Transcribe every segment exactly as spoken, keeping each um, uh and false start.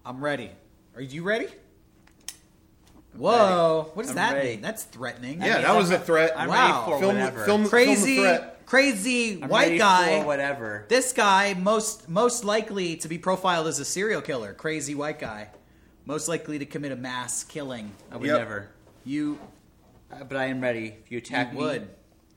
I'm ready. Are you ready? Whoa. Ready. What does I'm that ready. mean? That's threatening. Yeah, mean, that was I'm- a threat. I'm Wow. ready for film, whatever. film, Crazy, film the threat. crazy I'm white ready guy. for whatever. This guy, most most likely to be profiled as a serial killer. Crazy white guy. Most likely to commit a mass killing. I would Yep. never. You, Uh, But I am ready. If you attack you me would.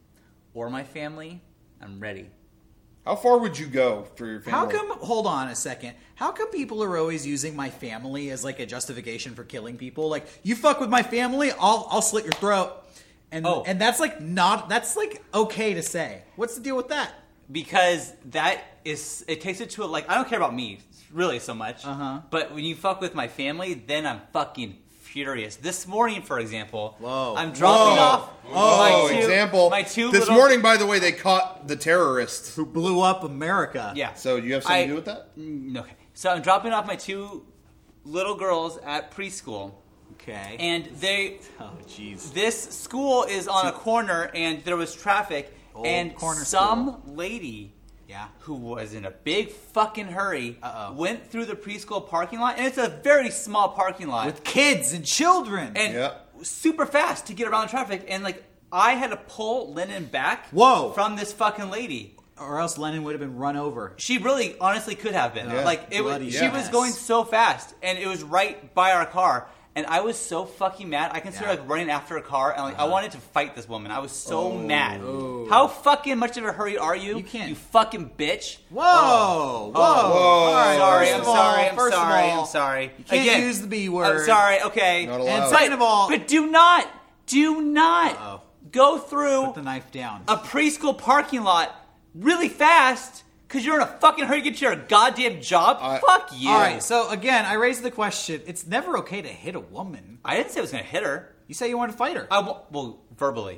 or my family, I'm ready. How far would you go for your family? How come, hold on a second. How come people are always using my family as like a justification for killing people? Like, you fuck with my family, I'll I'll slit your throat. And Oh. and that's like not, that's like okay to say. What's the deal with that? Because that is, it takes it to a, like, I don't care about me really so much. Uh-huh. But when you fuck with my family, then I'm fucking furious. This morning, for example, Whoa. I'm dropping Whoa. off Oh, my two, example. my two this little, morning, by the way, they caught the terrorists. Who blew up America. Yeah. So you have something I- to do with that? Mm, Okay. So I'm dropping off my two little girls at preschool. Okay. And they, oh, jeez. this school is on a corner, and there was traffic, Old and corner some lady Yeah. who was in a big fucking hurry Uh-oh. went through the preschool parking lot, and it's a very small parking lot, With kids and children. and Yeah. super fast to get around traffic, and like I had to pull Lennon back Whoa. from this fucking lady. or else Lennon would have been run over. She really, honestly, could have been. Yeah. Like it was, Bloody she was mess. going so fast, and it was right by our car. And I was so fucking mad. I considered Yeah. like running after a car, and like I wanted to fight this woman. I was so Oh. mad. Oh. How fucking much of a hurry are you? You can't- You fucking bitch. Whoa! Whoa! All right, sorry, first I'm of all- sorry, I'm first of sorry, all, I'm sorry. You can't Again, use the B I'm word. sorry. Okay. Not allowed. And But- second of all, But do not, do not Uh-oh. go through put the knife down. a preschool parking lot really fast because you're in a fucking hurry to get to your goddamn job. I- Fuck you. All right, so again, I raised the question. It's never okay to hit a woman. I didn't say I was going to hit her. You say you want to fight her. I w- well, verbally.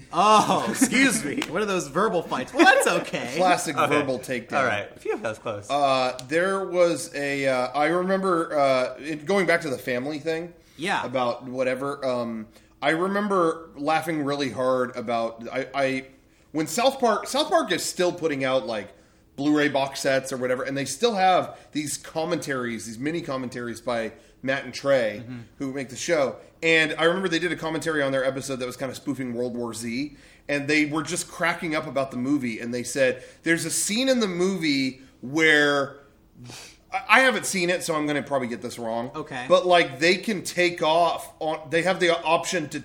Oh, excuse me. What are those verbal fights? Well, that's okay. Classic verbal takedown. All right. Phew, that was close. Uh, there was a. Uh, I remember uh, it, going back to the family thing. Yeah. About whatever. Um, I remember laughing really hard about. I, I when South Park. South Park is still putting out like Blu-ray box sets or whatever, and they still have these commentaries, these mini commentaries by Matt and Trey, Mm-hmm. who make the show. And I remember they did a commentary on their episode that was kind of spoofing World War Z, and they were just cracking up about the movie. And they said there's a scene in the movie where I I haven't seen it, so I'm going to probably get this wrong. Okay. But like they can take off on. They have the option to.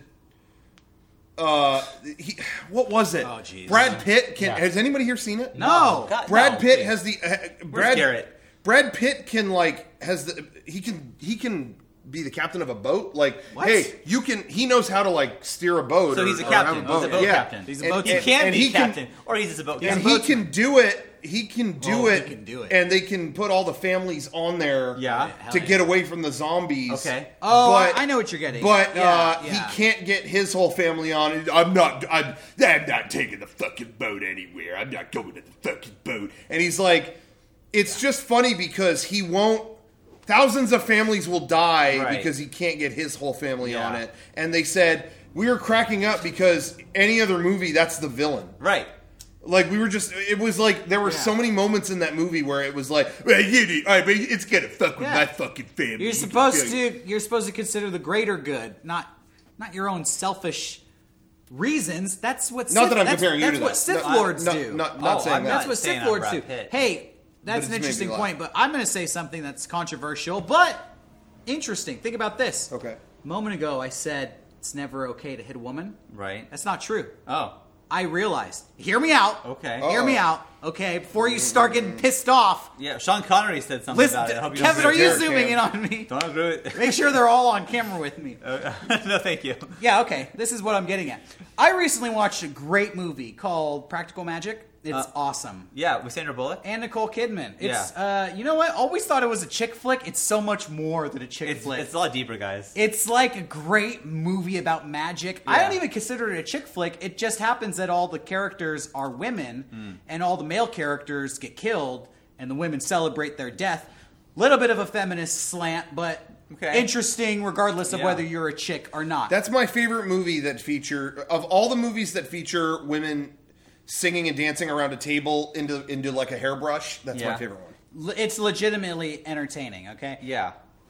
Uh, he, what was it? Oh, jeez. Brad Pitt can. Yeah. Has anybody here seen it? No. God, Brad no. Pitt has the uh, Brad Garrett? Brad Pitt can like has the he can he can be the captain of a boat. Like, What? hey, you can. He knows how to like steer a boat. So or- he's a or have captain. boat. He's a boat yeah. captain. He's a And- boat He and- can and be he can- captain, or he's just a boat and captain. he can do it. He can do Oh, he it. can do it. And they can put all the families on there. Yeah. Hell To yeah. get away from the zombies. Okay. Oh, But- I know what you're getting. But Yeah, uh, yeah. he can't get his whole family on. I'm not. I'm, I'm not taking the fucking boat anywhere. I'm not going to the fucking boat. And he's like, it's just funny because he won't. Thousands of families will die Right. because he can't get his whole family Yeah. on it. And they said we were cracking up because any other movie, that's the villain. Right. Like we were just, it was like there were Yeah. so many moments in that movie where it was like, well, you need, I mean, it's gonna fuck with Yeah. my fucking family. You're supposed to. You're supposed to consider the greater good, not not your own selfish reasons. That's what. Not Sith, that I'm that's, comparing you that's to what that. Sith No, lords no, do. Not, not Oh, saying I'm that. not That's what saying Sith I'm lords Brad do. Pitt. Hey, that's But an it's made me interesting laugh. point. But I'm going to say something that's controversial, but interesting. Think about this. Okay. A moment ago, I said it's never okay to hit a woman. Right. That's not true. Oh. I realized. Hear me out. Okay. Hear me Uh-oh. out. Okay, before you start getting pissed off. Yeah. Sean Connery said something Listen, about it. I hope you Kevin, don't are you Derek zooming in Cam. on me? Don't agree with Make sure they're all on camera with me. No, thank you. Yeah, okay. This is what I'm getting at. I recently watched a great movie called Practical Magic. It's Uh, awesome. Yeah, with Sandra Bullock. And Nicole Kidman. It's Yeah. uh, you know what? Always thought it was a chick flick. It's so much more than a chick It's, flick. it's a lot deeper, guys. It's like a great movie about magic. I Yeah. don't even consider it a chick flick. It just happens that all the characters are women, Hmm. and all the male characters get killed, and the women celebrate their death. Little bit of a feminist slant, but Okay. interesting regardless of Yeah. whether you're a chick or not. That's my favorite movie that feature of all the movies that feature women singing and dancing around a table into into like a hairbrush. That's my Yeah. favorite one. Le- it's legitimately entertaining, okay? Yeah.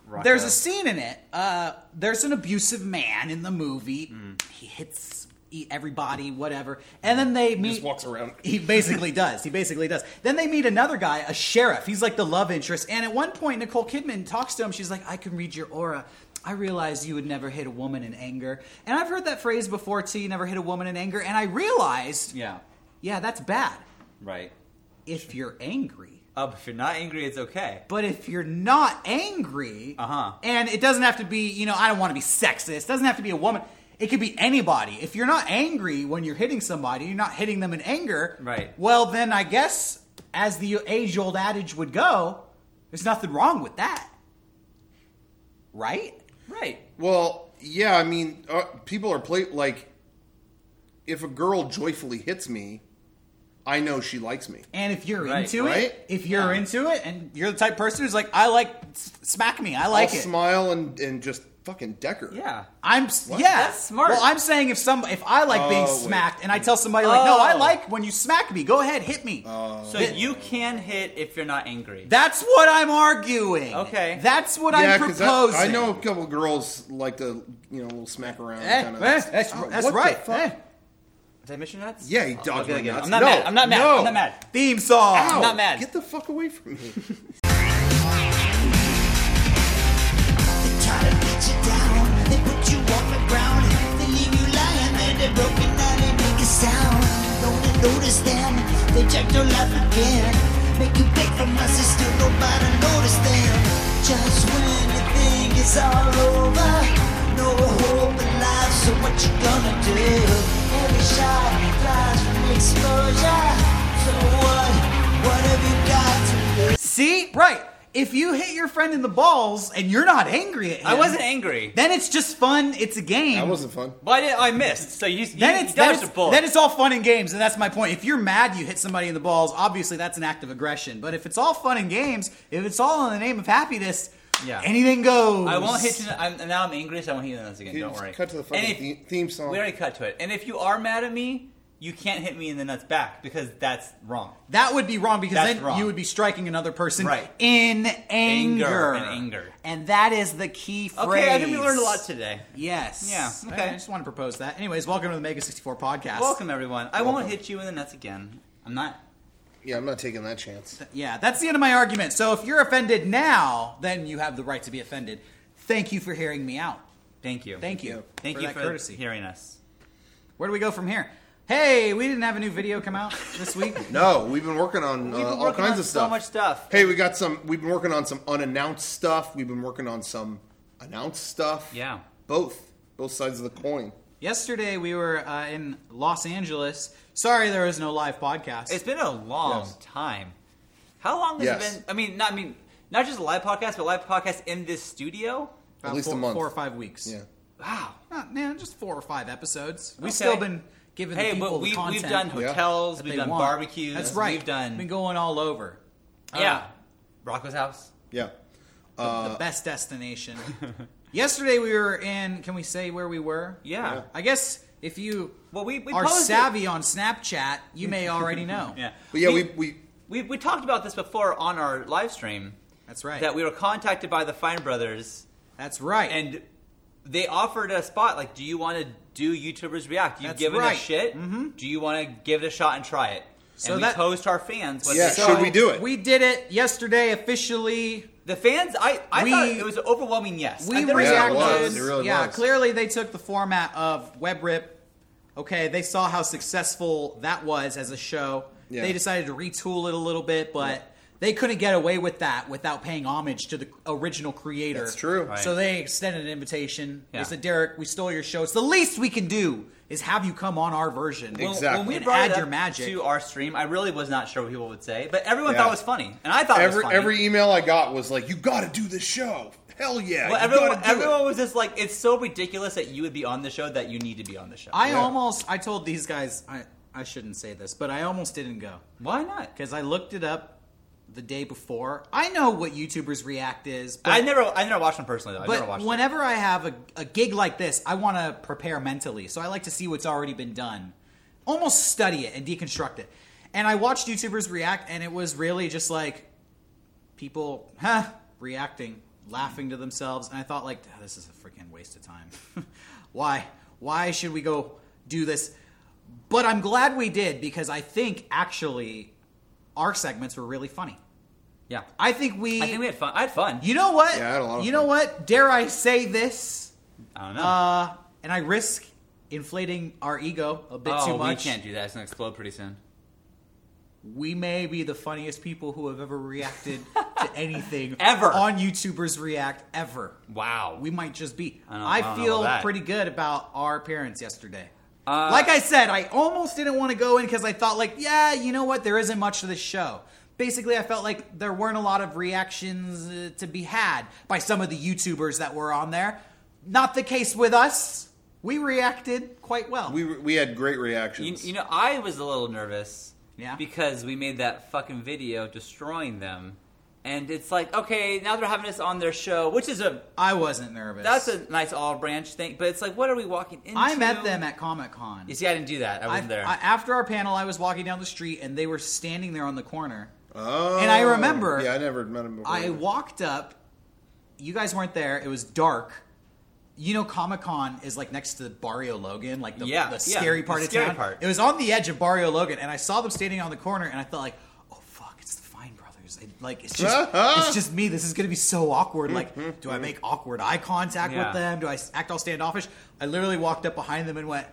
Rocco. There's a scene in it. Uh, there's an abusive man in the movie. Mm. He hits e- everybody, whatever. And then they meet. Just walks around. He basically does. He basically does. Then they meet another guy, a sheriff. He's like the love interest. And at one point, Nicole Kidman talks to him. She's like, I can read your aura. I realized you would never hit a woman in anger. And I've heard that phrase before, too. You never hit a woman in anger. And I realized, Yeah. yeah, that's bad. Right. If you're angry. Oh, but if you're not angry, it's okay. But if you're not angry, Uh-huh. and it doesn't have to be, you know, I don't want to be sexist. It doesn't have to be a woman. It could be anybody. If you're not angry when you're hitting somebody, you're not hitting them in anger. Right. Well, then I guess, as the age-old adage would go, there's nothing wrong with that. Right? Right. Well, yeah, I mean, uh, people are play like, if a girl joyfully hits me, I know she likes me. And if you're Right. into Right? it, if you're Yeah. into it, and you're the type of person who's like, I like, s- smack me, I like I'll it. smile and, and just fucking deck her. Yeah. I'm s- What? yeah. That's smart. Well, I'm saying if some if I like being Oh, wait. smacked and I tell somebody like, no, I Oh. like when you smack me. Go ahead, hit me. So you can hit if you're not angry. That's what I'm arguing. Okay. That's what Yeah, I'm 'cause proposing. I, I know a couple girls like to, you know, a little smack around. Eh, kind of. eh, that's Oh, that's what the right. fuck? Eh. Did I miss your nuts? Yeah, he Oh, dogged okay, my okay. nuts. I'm not No, mad. I'm not mad. no. I'm not mad. Theme song. Ow, I'm not mad. Get the fuck away from me. They try to beat you down, they put you on the ground, they leave you lying there, they're broken down, they make a sound. Don't you notice them? They check your life again, make you beg from us, and still nobody notice them. Just when you think it's all over, no hope in life, so what you gonna do? Every shot flies from exposure, so what? What have you got to lose? See, right. If you hit your friend in the balls and you're not angry at him, I wasn't angry. Then it's just fun. It's a game. That wasn't fun. But I, did, I missed. So you, you, Then you it's then dodged it's, a bullet. then it's all fun and games, and that's my point. If you're mad, you hit somebody in the balls. Obviously, that's an act of aggression. But if it's all fun and games, if it's all in the name of happiness, Yeah. anything goes. I won't hit you. I'm, now I'm angry, so I won't hit you in the nuts again. Can you Don't just worry. cut to the fucking And if- theme, theme song? We already cut to it. And if you are mad at me, you can't hit me in the nuts back because that's wrong. That would be wrong because That's then wrong. you would be striking another person Right. in anger. In anger. And that is the key phrase. Okay, I think we learned a lot today. Yes. Yeah, I- okay. I just want to propose that. Anyways, welcome to the Mega sixty-four podcast. Welcome, everyone. I won't Welcome. hit you in the nuts again. I'm not. Yeah, I'm not taking that chance. Yeah, that's the end of my argument. So if you're offended now, then you have the right to be offended. Thank you for hearing me out. Thank you. Thank you. Thank for you that for courtesy. hearing us. Where do we go from here? Hey, we didn't have a new video come out this week. No, we've been working on uh, We've been all working kinds on of so stuff. much stuff. Hey, we got some. We've been working on some unannounced stuff. We've been working on some announced stuff. Yeah. both, both sides of the coin. Yesterday we were uh, in Los Angeles. Sorry there was no live podcast. It's been a long Yes. time. How long has Yes. it been? I mean, not I mean, not just a live podcast, but live podcast in this studio. About at least four, a month. four or five weeks. Yeah. Wow. Not, man, just four or five episodes. We've Okay. still been giving Hey, the people but we, the content we've done Yeah. hotels, that we've they done want. barbecues. That's right. We've done been going all over. yeah. Uh, Rocco's house. Yeah. the best destination. Yesterday we were in. Can we say where we were? Yeah. Yeah. I guess if you Well, we, we are posted- savvy on Snapchat, you may already know. Yeah. But yeah, we we, we we talked about this before on our live stream. That's right. That we were contacted by the Fine Brothers, That's right. and they offered a spot. Like, do you want to do YouTubers React? You've That's given right. us shit. Mm-hmm. Do you want to give it a shot and try it? So and we that- posed to our fans. What Yeah, they should thought. we do it? We did it yesterday officially. The fans, I, I We- thought it was an overwhelming yes. We I- there was- Yeah, it reacted. was. It really yeah, was. clearly they took the format of WebRip. Okay, they saw how successful that was as a show. Yeah. They decided to retool it a little bit, but they couldn't get away with that without paying homage to the original creator. That's true. Right. So they extended an invitation. Yeah. They said, Derek, we stole your show. It's the least we can do is have you come on our version. When- Exactly. When we And brought add it your up magic. to our stream, I really was not sure what people would say, but everyone Yeah. thought it was funny, and I thought it was every funny. every email I got was like, "You got to do this show." Hell yeah! well, you everyone, gotta do everyone it. was just like, it's so ridiculous that you would be on the show that you need to be on the show. I Yeah. almost, I told these guys, I, I shouldn't say this, but I almost didn't go. Why not? Because I looked it up the day before. I know what YouTubers React is, but I never, I never watched them personally. Though. I never But watched them. whenever I have a, a gig like this, I want to prepare mentally. So I like to see what's already been done. Almost study it and deconstruct it. And I watched YouTubers react, and it was really just like people, huh, reacting. laughing to themselves, and I thought, like, oh, this is a freaking waste of time. Why? Why should we go do this? But I'm glad we did, because I think, actually, our segments were really funny. Yeah. I think we... I think we had fun. I had fun. You know what? Yeah, I had a lot of you fun. know what? Dare I say this? I don't know. Uh, and I risk inflating our ego a bit oh, too much. we can't do that. It's going to explode pretty soon. We may be the funniest people who have ever reacted to anything Ever. on YouTubers React ever. Wow. We might just be. I don't- I, I don't know feel about that. pretty good about our appearance yesterday. Uh, like I said, I almost didn't want to go in because I thought, like, yeah, you know what? There isn't much to this show. Basically, I felt like there weren't a lot of reactions uh, to be had by some of the YouTubers that were on there. Not the case with us. We reacted quite well. We we had great You, reactions. you know, I was a little nervous. Yeah. Because we made that fucking video destroying them. And it's like, okay, now they're having us on their show, which is a... I wasn't nervous. That's a nice all branch thing. But it's like, what are we walking into? I met them at Comic-Con. You see, I didn't do that. I wasn't I- there. I- after our panel, I was walking down the street, and they were standing there on the corner. oh, And I remember- Yeah, I never met him before. I walked up. You guys weren't there. It was dark. You know, Comic-Con is like next to Barrio Logan, like the, Yeah, the yeah, scary the part of scary town. part. It was on the edge of Barrio Logan, and I saw them standing on the corner, and I felt like, oh fuck, it's the Fine Brothers. It, like it's just, it's just me. This is gonna be so awkward. Like, do I make awkward eye contact Yeah. with them? Do I act all standoffish? I literally walked up behind them and went,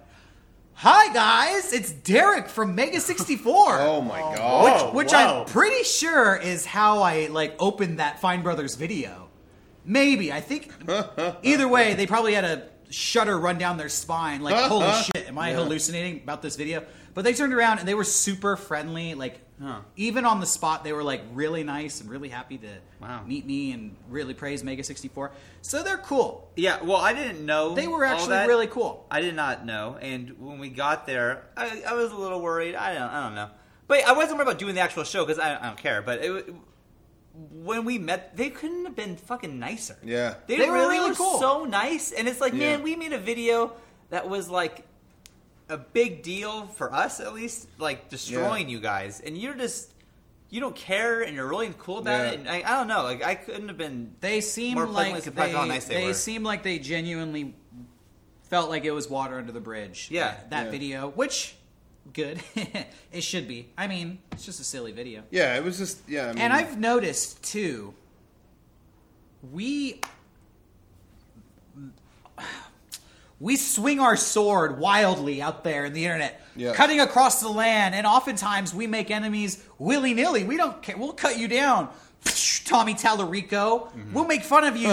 "Hi guys, it's Derek from Mega sixty-four." oh my god. Which, which I'm pretty sure is how I like opened that Fine Brothers video. Maybe I think either way they probably had a shudder run down their spine. Like, holy shit, am I Yeah. hallucinating about this video? But they turned around and they were super friendly. Like, Huh. even on the spot, they were like really nice and really happy to Wow. meet me and really praise Mega sixty-four. So they're cool. yeah, well, I didn't know. They were all actually that. really cool. I did not know. And when we got there, I, I was a little worried. I don't, I don't know. But I wasn't worried about doing the actual show because I, I don't care. But it, when we met, they couldn't have been fucking nicer. Yeah. They, They were really really were cool. so nice. And it's like, Yeah. man, we made a video that was like a big deal for us, at least, like destroying Yeah. you guys. And you're just, you don't care and you're really cool about Yeah. it. And I, I don't know. Like, I couldn't have been. They seem More pleasantly like surprised they, how nice they they were. seem like they genuinely felt like it was water under the bridge. Yeah. that, that Yeah. video, which good it should be. I mean, it's just a silly video. Yeah, it was just yeah. I mean, And I've noticed too. We we swing our sword wildly out there in the internet, Yeah. cutting across the land, and oftentimes we make enemies willy nilly. We don't care. We'll cut you down, Tommy Tallarico. We'll make fun of you,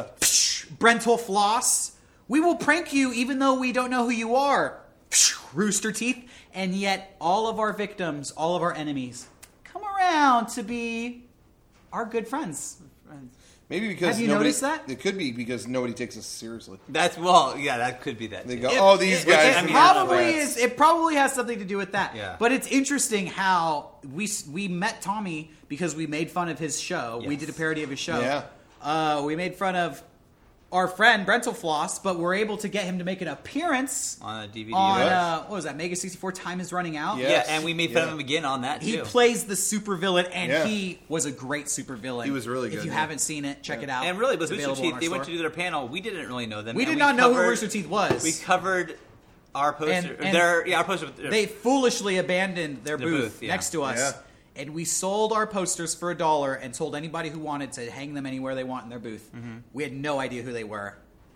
Brental Floss. We will prank you even though we don't know who you are, Rooster Teeth. And yet, all of our victims, all of our enemies, come around to be our good friends. maybe because Have you nobody, noticed that? It could be because nobody takes us seriously. That's, well, yeah, that could be that. They too. go, It- oh, these it- guys. It, I mean, probably that's- is. It probably has something to do with that. Yeah. But it's interesting how we we met Tommy because we made fun of his show. We Yes. did a parody of his show. Yeah. Uh, we made fun of our friend Brental Floss, but we're able to get him to make an appearance On a D V D. on right? uh, what was that? Mega sixty-four. Time is running out. Yeah. Yeah, Yes. and we made fun Yeah. of him again on that, He too. plays the supervillain, and Yeah. he was a great supervillain. He was really If good, you yeah. haven't seen it, check it out. And really, with It's Rooster available Teeth, on our they went store. to do their panel. We didn't really know them. We and did not know who covered- Rooster Teeth was. We covered our poster. And- and their, yeah, our poster. They foolishly abandoned their, Their booth, booth, yeah. next to us. Yeah. And we sold our posters for a dollar and told anybody who wanted to hang them anywhere they want in their booth. Mm-hmm. We had no idea who they were.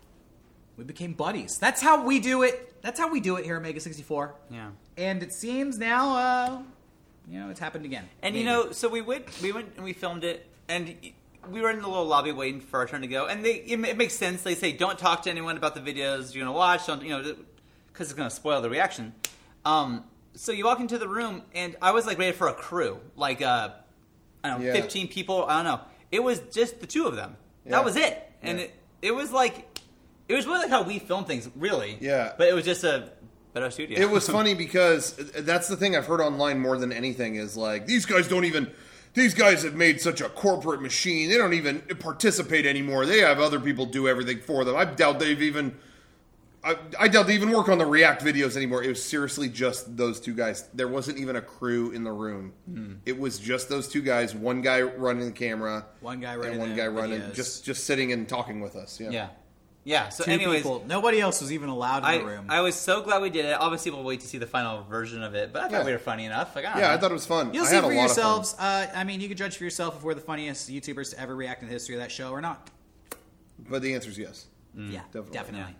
We became buddies. That's how we do it. That's how we do it here at Mega sixty-four. Yeah. And it seems now, uh, you know, it's happened again. And Maybe. you know, so we went, we went and we filmed it, and we were in the little lobby waiting for our turn to go. And they, it, it makes sense. They say, don't talk to anyone about the videos you're gonna watch. Don't, you know, because it's gonna spoil the reaction. Um, so you walk into the room, and I was like ready for a crew, like uh, I don't know, Yeah. fifteen people. I don't know. It was just the two of them. Yeah. That was it, and Yeah. it, it was like, it was really like how we film things, really. Yeah. But it was just a better studio. It was funny because that's the thing I've heard online more than anything is like, these guys don't even, these guys have made such a corporate machine. They don't even participate anymore. They have other people do everything for them. I doubt they've even I, I doubt they even work on the React videos anymore. It was seriously just those two guys. There wasn't even a crew in the room. Mm. It was just those two guys. One guy running the camera, one guy running, and one the guy running, videos. just just sitting and talking with us. Yeah, Yeah. Yeah. So, Two anyways, people. Nobody else was even allowed in I, the room. I was so glad we did it. Obviously, we'll wait to see the final version of it, but I thought Yeah. we were funny enough. Like, I don't yeah. know. I thought it was fun. You'll I see had for a lot yourselves. Of fun. Uh, I mean, you can judge for yourself if we're the funniest YouTubers to ever react in the history of that show or not. But the answer is yes. Yeah, definitely. definitely.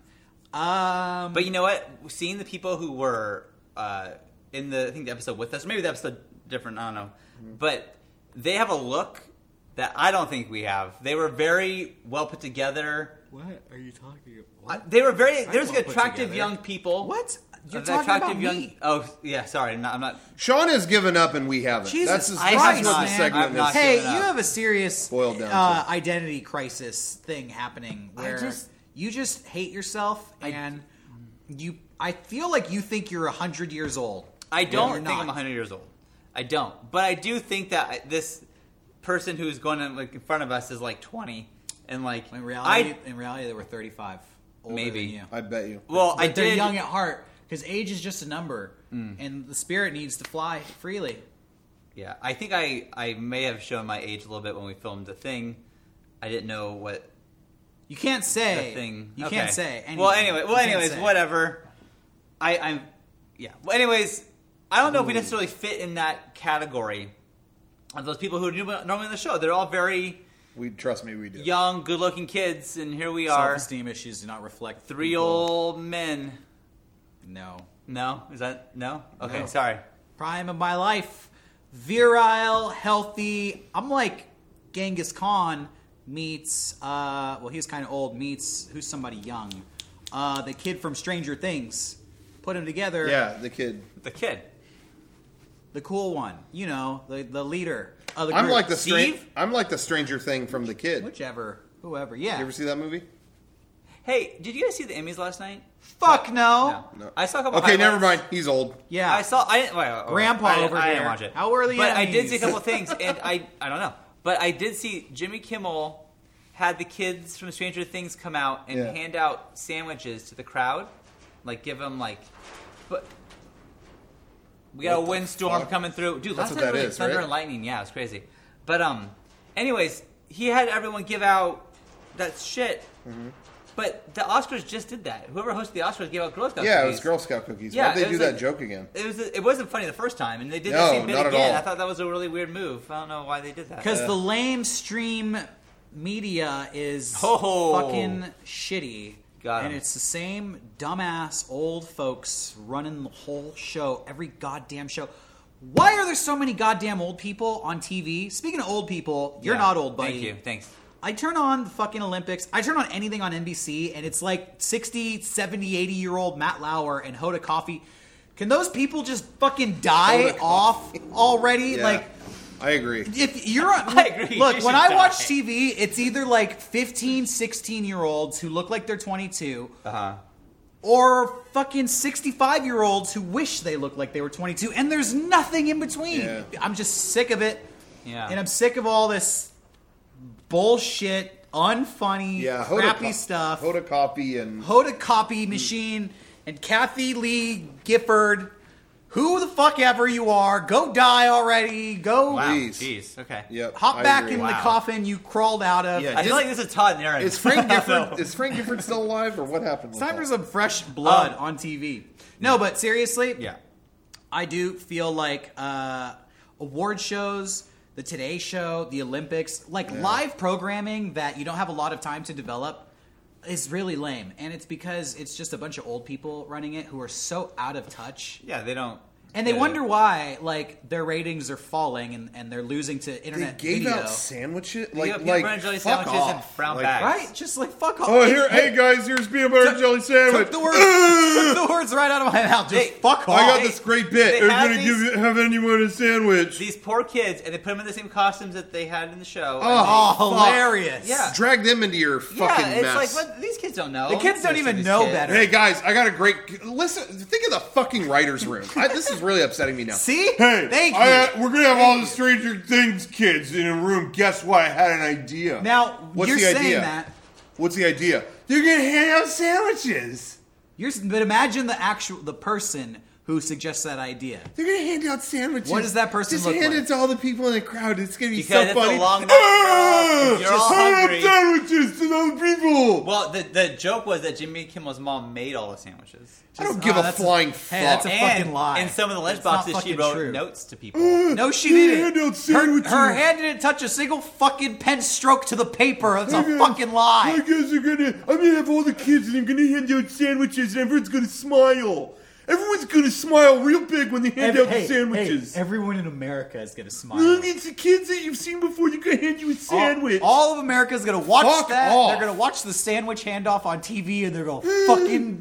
Um, But you know what? Seeing the people who were uh, in the I think the episode with us, maybe the episode different. I don't know, Mm-hmm. but they have a look that I don't think we have. They were very well put together. what are you talking Uh, about? they were very. There's well put attractive together. young people. What? You're Uh, talking attractive about young. me. Oh yeah, sorry. I'm not. I'm not Sean has given up and we haven't. Jesus that's, I that's have what not, this man. segment I've not is. Hey, given you up. have a serious Boiled down uh, to. identity crisis thing happening where just- you just hate yourself and you. I feel like you think you're a hundred years old. I When don't you're think not. I'm one hundred years old. I don't. But I do think that I- this person who's going in, like in front of us is like twenty, and like In reality, I in reality, they were thirty-five. Older Maybe. than you. I bet you. well, I But they're did. young at heart because age is just a number, and the spirit needs to fly freely. Yeah, I think I I may have shown my age a little bit when we filmed the thing. I didn't know what You can't say. the thing. You okay. can't say. Anything. Well, anyway, well, You can't anyways, say. whatever. I I'm yeah. Well, anyways, I don't know if we necessarily fit in that category of those people who are normally in the show. They're all very We trust me, we do. young, good-looking kids, and here we are, Self-esteem issues do not reflect three people. old men. No. No, is that no? Okay, No. sorry. Prime of my life, virile, healthy. I'm like Genghis Khan meets. Uh, well, he's kind of old. Meets who's somebody young. Uh, the kid from Stranger Things. Put them together. Yeah, the kid. The kid. The cool one. You know, the the leader of the I'm group. like the Steve? strange. I'm like the Stranger Thing from the kid. whichever, whoever. Yeah. You ever see that movie? Hey, did you guys see the Emmys last night? Fuck no. No. I saw a couple. Okay, never highlights. mind. He's old. Yeah. I saw. I didn't. Well, Grandpa I didn't, over I didn't here. watch it. How are the But I did Emmys? see a couple things, and I I don't know. But I did see Jimmy Kimmel had the kids from Stranger Things come out and Yeah. hand out sandwiches to the crowd, like give them like, but we got What a the windstorm fuck? coming through, dude. That's Last what night that was like is, thunder right? and lightning. Yeah, it's crazy. But um, anyways, he had everyone give out that shit. Mm-hmm. But the Oscars just did that. Whoever hosted the Oscars gave out Girl Scout Yeah, it cookies. was Girl Scout cookies. Yeah, Why'd they it do was that like- joke again? It was. It wasn't funny the first time, and they did No, the same bit not at again. all. I thought that was a really weird move. I don't know why they did that. Because Yeah. the lamestream media is Oh. fucking shitty. Got 'em. and it's the same dumbass old folks running the whole show, every goddamn show. Why are there so many goddamn old people on T V? Speaking of old people, you're Yeah. not old, buddy. Thank you. Thanks. I turn on the fucking Olympics. I turn on anything on N B C, and it's like sixty, seventy, eighty-year-old Matt Lauer and Hoda Coffee. Can those people just fucking die Hoda off already? Yeah, Like, I agree. if you're I agree. Look, You when should I die. watch T V, it's either like fifteen, sixteen year olds who look like they're twenty-two, Uh huh. or fucking sixty-five year olds who wish they looked like they were twenty-two, and there's nothing in between. Yeah. I'm just sick of it. Yeah. And I'm sick of all this bullshit, unfunny, Yeah, Hoda crappy Co- stuff. Hoda Copy and Hoda copy machine and Kathy Lee Gifford. Who the fuck ever you are, go die already. Go Wow. Please. Jeez. Okay. yep, hop I back agree. in the Wow. coffin you crawled out of. Yeah, I feel like this is Todd Naron. Is Frank Gifford is Frank Gifford still alive or what happened? It's with time for that? some fresh blood Um, on T V. No, but seriously, Yeah. I do feel like uh, award shows, the Today Show, the Olympics, like live programming that you don't have a lot of time to develop is really lame. And it's because it's just a bunch of old people running it who are so out of touch. Yeah. They don't. And they yeah. wonder why, like, their ratings are falling and, and they're losing to They internet gave video. out sandwiches, They like got peanut like butter and jelly fuck sandwiches and off. brown Like, bags. Right? Just like, fuck off. Oh, It's- here, hey guys, here's peanut butter and jelly sandwich. Took the words, took the words right out of my mouth. Just They- fuck off. I got They- this great bit. they Are you had gonna these- give you, have anyone a sandwich? These poor kids, and they put them in the same costumes that they had in the show. Oh, Oh, fuck. hilarious. Yeah. Drag them into your yeah, fucking it's mess. like what these kids don't know. The kids don't Listen even to these know kids. better. Hey guys, I got a great. Listen, think of the fucking writers' room. I, this is really upsetting me now. See? Hey, Thank you. I, uh, we're gonna have all the Stranger Things kids in a room. Guess what? I had an idea. Now, What's you're the saying idea? that. What's the idea? They're gonna hand out sandwiches. You're, but imagine the actual the person who suggests that idea. They're gonna hand out sandwiches. What does that person Just look hand like? it to all the people in the crowd. It's gonna be Because so it's a funny. long night, Ah! bro. You're all Hand out hungry. sandwiches to those people. Well, the the joke was that Jimmy Kimmel's mom made all the sandwiches. I don't Just- give oh, a that's a- flying hey, fuck. that's a and fucking lie. in some of the lunch It's not boxes, she fucking wrote true. notes to people. No, she They didn't. hand out Her, sandwiches. her hand didn't touch a single fucking pen stroke to the paper. That's a guess- fucking I lie. guess they're gonna. I'm gonna have all the kids, and I'm gonna hand out sandwiches, and everyone's gonna smile. Everyone's gonna smile real big when they hand out the sandwiches. everyone in America is gonna smile. Look, it's the kids that you've seen before. They're gonna hand you a sandwich. All, all of America is gonna watch Fuck that. off. They're gonna watch the sandwich handoff on T V, and they're gonna fucking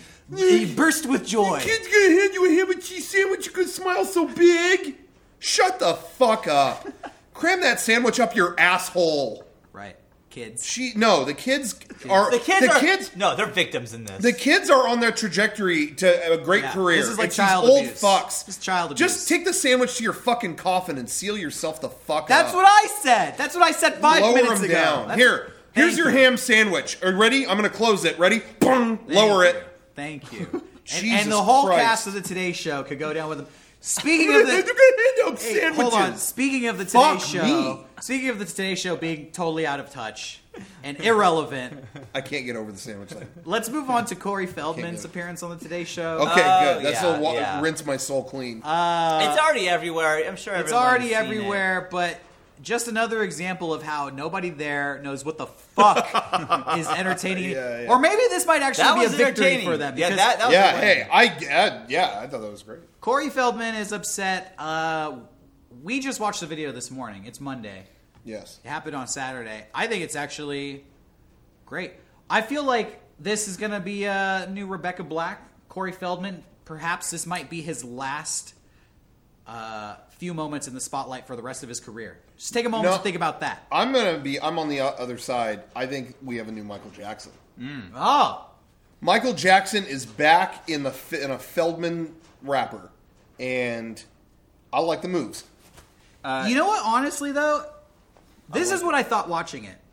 d- burst with joy. Kid's gonna hand you a ham and cheese sandwich. You're gonna smile so big. Shut the fuck up. Cram that sandwich up your asshole. Right, kids. She no. The kids are The kids the are kids. no, they're victims in this. The kids are on their trajectory to a great Yeah, career. this is like It's these child old abuse. fucks. This is child abuse. Just take the sandwich to your fucking coffin and seal yourself the fuck That's up. what I said. That's what I said five Lower minutes them ago. down. That's- Here, here's Thank your you. ham sandwich. Are you ready? I'm gonna close it. Ready? Boom. Thank Lower you. it. Thank you. and, Jesus and the whole Christ. cast of the Today Show could go down with them. Speaking They're of gonna the hand out Hey, sandwiches. hold on. Speaking of the Today Fuck Show, me. speaking of the Today Show being totally out of touch and irrelevant, I can't get over the sandwich thing. let's move on to Corey Feldman's Can't appearance on the Today Show. Okay, Oh, good. That's yeah, a wa- yeah. rinse my soul clean. it's already everywhere. I'm sure It's everyone's already seen everywhere, but just another example of how nobody there knows what the fuck is entertaining. Yeah, yeah. Or maybe this might actually That be a was victory entertaining. for them. Yeah, because that, that was yeah, a win. hey, I yeah, yeah, I thought that was great. Corey Feldman is upset. Uh, we just watched the video this morning. It's Monday. Yes. It happened on Saturday. I think it's actually great. I feel like this is going to be a new Rebecca Black. Corey Feldman, perhaps this might be his last uh, few moments in the spotlight for the rest of his career. Just take a moment No. to think about that. I'm gonna be. I'm on the o- other side. I think we have a new Michael Jackson. Oh, Michael Jackson is back in the F- in a Feldman rapper, and I like the moves. Uh, you know what? Honestly, though, this is what I thought watching it.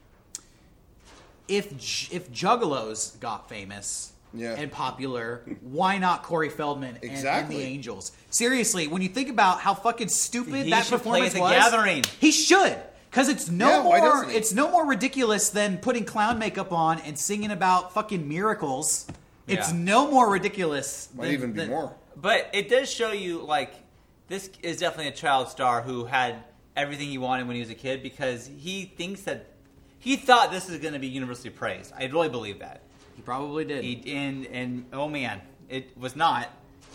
If J- if Juggalos got famous Yeah. and popular, why not Corey Feldman and, and Exactly. the Angels? Seriously, when you think about how fucking stupid He that should play performance at The was, Gathering. he should. Because it's no Yeah, why more doesn't he? it's no more ridiculous than putting clown makeup on and singing about fucking miracles. It's Yeah. no more ridiculous. Might than- even be than- more. But it does show you, like, this is definitely a child star who had everything he wanted when he was a kid because he thinks that he thought this is going to be universally praised. I really believe that. He probably did. He, and and oh man, it was not.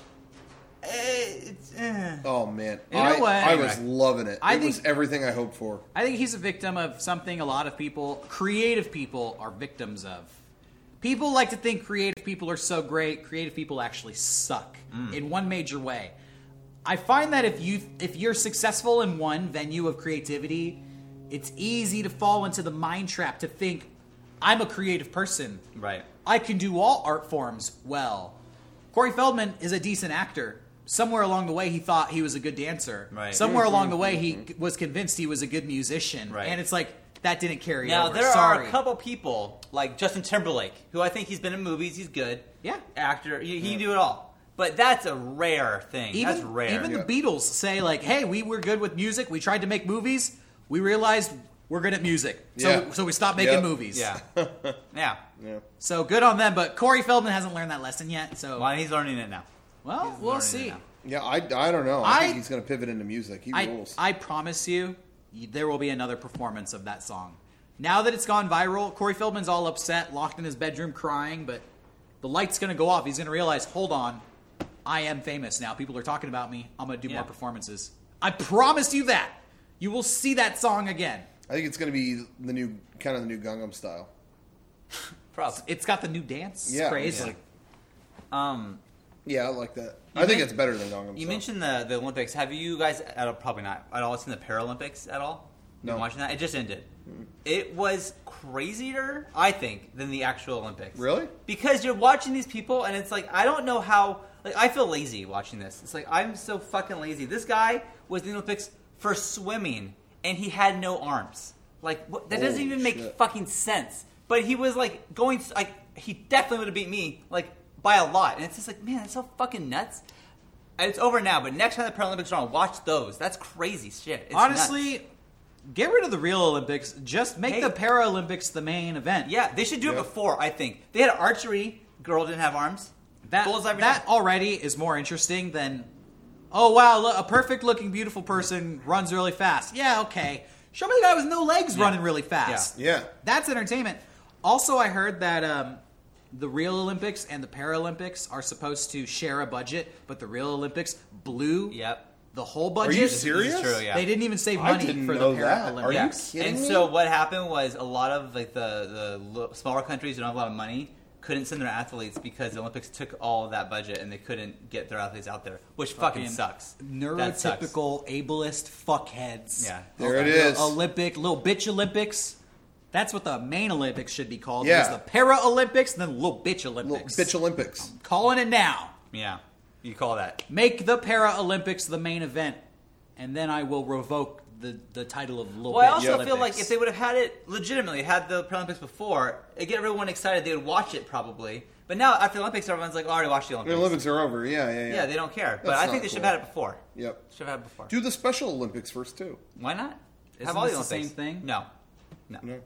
Eh, It's, eh. Oh man, You know I, what? I was loving it. I it was think- everything I hoped for. I think he's a victim of something a lot of people, creative people, are victims of. People like to think creative people are so great. Creative people actually suck in one major way. I find that if you if you're successful in one venue of creativity, it's easy to fall into the mind trap to think I'm a creative person. Right. I can do all art forms well. Corey Feldman is a decent actor. Somewhere along the way, he thought he was a good dancer. Right. Somewhere along the way, he was convinced he was a good musician. Right. And it's like, that didn't carry Now over. there Sorry. are a couple people like Justin Timberlake, who I think he's been in movies. He's good. Yeah. Actor. He, he can do it all. But that's a rare thing. Even, that's rare. even Yeah. the Beatles say, like, hey, we were good with music. We tried to make movies. We realized we're good at music. So, Yeah. so we stopped making Yep. movies. yeah. yeah. Yeah. So good on them. But Corey Feldman hasn't learned that lesson yet. So, Well, he's learning it now. well, He's we'll learning see. it now. Yeah, I, I don't know. I, I- think he's going to pivot into music. He I, rules. I promise you, y- there will be another performance of that song. Now that it's gone viral, Corey Feldman's all upset, locked in his bedroom crying, but the light's going to go off. He's going to realize, hold on, I am famous now. People are talking about me. I'm going to do Yeah. more performances. I promise you that. You will see that song again. I think it's going to be the new, kind of the new Gangnam Style. Probably. It's got the new dance Yeah, craze. yeah. Like, Um, Yeah, I like that. You I think men- it's better than Gangnam Style. you mentioned the the Olympics. Have you guys at all, probably not at all seen the Paralympics at all? You No. been watching that? It just ended. It was crazier, I think, than the actual Olympics. Really? Because you're watching these people, and it's like I don't know how. Like I feel lazy watching this. It's like I'm so fucking lazy. This guy was in the Olympics for swimming, and he had no arms. Like what, that doesn't Holy even make shit. fucking sense. But he was like going like he definitely would have beat me like by a lot. And it's just like, man, that's so fucking nuts. And it's over now, but next time the Paralympics are on, watch those. That's crazy shit. It's Honestly, nuts. get rid of the real Olympics. Just make Hey. the Paralympics the main event. Yeah, they should do Yeah. it before, I think. They had archery. Girl didn't have arms. That, Bullseye every that time. already is more interesting than, oh, wow, look, a perfect-looking, beautiful person runs really fast. Yeah, okay. Show me the guy with no legs Yeah. running really fast. Yeah. That's entertainment. Also, I heard that um, the real Olympics and the Paralympics are supposed to share a budget, but the real Olympics blew Yep. the whole Are budget. you This is serious? true, yeah. They didn't even save I money didn't for know the that. Paralympics. Are you Yeah. kidding And me? so what happened was a lot of like the the lo- smaller countries who don't have a lot of money couldn't send their athletes because the Olympics took all of that budget and they couldn't get their athletes out there, which fucking, Fucking sucks. That sucks. Neurotypical ableist fuckheads. Yeah. There it The is. Olympic, little bitch Olympics. That's what the main Olympics should be called. Yeah. There's the Para Olympics and then little bitch Little Olympics. bitch Olympics. Calling it now. Yeah, you call that. Make the Para Olympics the main event, and then I will revoke the, the title of little Well, I bitch also Olympics. feel like if they would have had it legitimately, had the Paralympics before, it'd get everyone excited. They would watch it probably. But now after the Olympics, everyone's like, oh, I already watched the The Olympics. Olympics are over. Yeah, yeah, yeah. Yeah, they don't care. But That's I not think they should cool. have had it before. Yep. Should have had it before. Do the Special Olympics first too. Why not? Isn't have all the this the Olympics. same thing? No. No. No.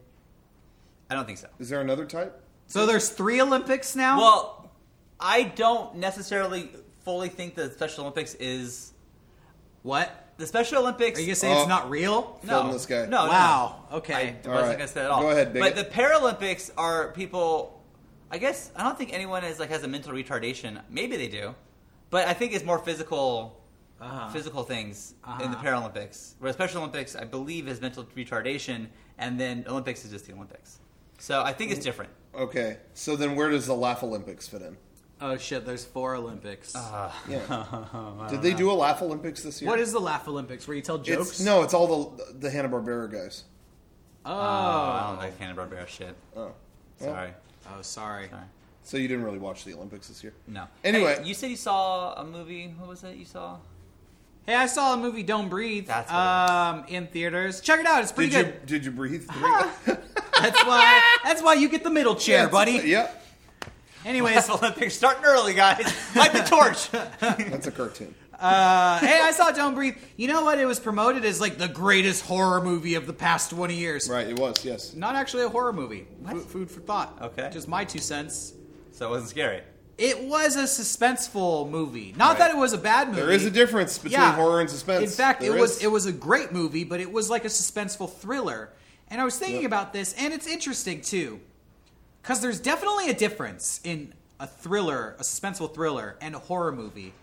I don't think so. Is there another type? So there's three Olympics now? Well, I don't necessarily fully think the Special Olympics is... what? The Special Olympics... Are you going to say Oh. it's not real? No. Film this guy. No, no, Wow. no. Okay. I All wasn't right. going to say that at all. Go ahead, But bigot. the Paralympics are people... I guess I don't think anyone is like has a mental retardation. Maybe they do, but I think it's more physical, Uh-huh. physical things Uh-huh. in the Paralympics. Where Special Olympics, I believe, is mental retardation, and then Olympics is just the Olympics. So I think it's different. Okay. So then where does the Laugh Olympics fit in? Oh, shit, there's four Olympics. Yeah. Did they do a Laugh Olympics this year? What is the Laugh Olympics, where you tell jokes? It's, no, it's all the the Hanna-Barbera guys. Oh. Uh, I don't like Hanna-Barbera shit. Oh. Sorry. Oh, sorry. Sorry. So you didn't really watch the Olympics this year? No. Anyway. Hey, you said you saw a movie. What was it you saw? Hey, I saw a movie, Don't Breathe, That's what it um, in theaters. Check it out. It's pretty Did good. you did you breathe? That's why. That's why you get the middle chair, Yeah, buddy. Yeah. Anyways, Olympics starting early, guys. Light the torch. That's a cartoon. uh, hey, I saw Don't Breathe. You know what? It was promoted as like the greatest horror movie of the past twenty years. Right, it was, yes. Not actually a horror movie. Food, food for thought. Okay. Just my two cents. So it wasn't scary. It was a suspenseful movie. Not Right. that it was a bad movie. There is a difference between Yeah. horror and suspense. In fact, There it was is. it was a great movie, but it was like a suspenseful thriller. And I was thinking Yep. about this, and it's interesting too, because there's definitely a difference in a thriller, a suspenseful thriller, and a horror movie.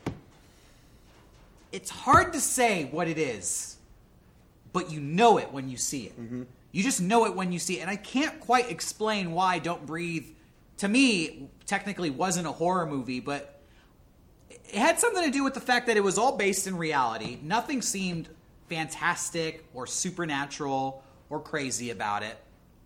It's hard to say what it is, but you know it when you see it. Mm-hmm. You just know it when you see it, and I can't quite explain why Don't Breathe, to me, technically wasn't a horror movie, but it had something to do with the fact that it was all based in reality. Nothing seemed fantastic or supernatural or crazy about it.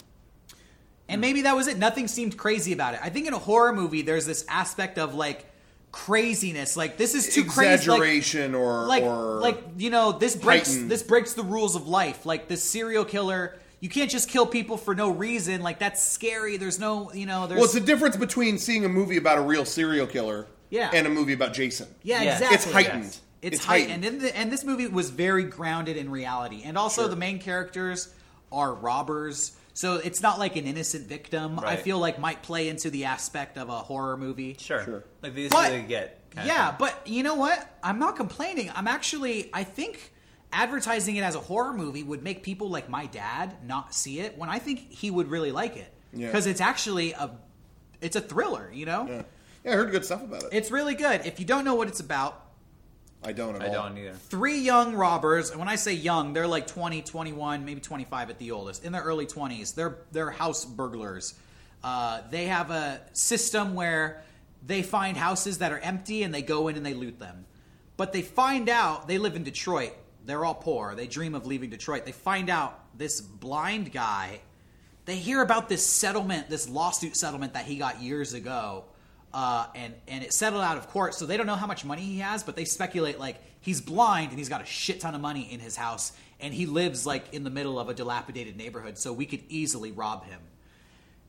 And maybe that was it. Nothing seemed crazy about it. I think in a horror movie, there's this aspect of like craziness. Like this is too crazy. Like, Exaggeration or, like, or like you know, this breaks heightened. this breaks the rules of life. Like this serial killer, you can't just kill people for no reason. Like that's scary. There's no, you know, there's well, it's the difference between seeing a movie about a real serial killer Yeah. and a movie about Jason. yeah, Yes. exactly. It's heightened. Yes. It's, It's heightened, heightened. and, the, and this movie was very grounded in reality. And also, Sure. the main characters are robbers, so it's not like an innocent victim. I Right. feel like might play into the aspect of a horror movie. Sure. Sure. Like these But- are they get. kind of Yeah, thing. but you know what? I'm not complaining. I'm actually, I think advertising it as a horror movie would make people like my dad not see it when I think he would really like it. Yeah. Because it's actually a, it's a thriller, you know? Yeah. yeah, I heard good stuff about it. It's really good. If you don't know what it's about, I don't at I all. don't either. three young robbers, and when I say young, they're like twenty, twenty-one, maybe twenty-five at the oldest, in their early twenties. They're they're house burglars. Uh, they have a system where they find houses that are empty and they go in and they loot them. But they find out, they live in Detroit. They're all poor. They dream of leaving Detroit. They find out this blind guy, they hear about this settlement, this lawsuit settlement that he got years ago. Uh, and, and it settled out of court, so they don't know how much money he has, but they speculate, like, he's blind and he's got a shit ton of money in his house, and he lives, like, in the middle of a dilapidated neighborhood, so we could easily rob him.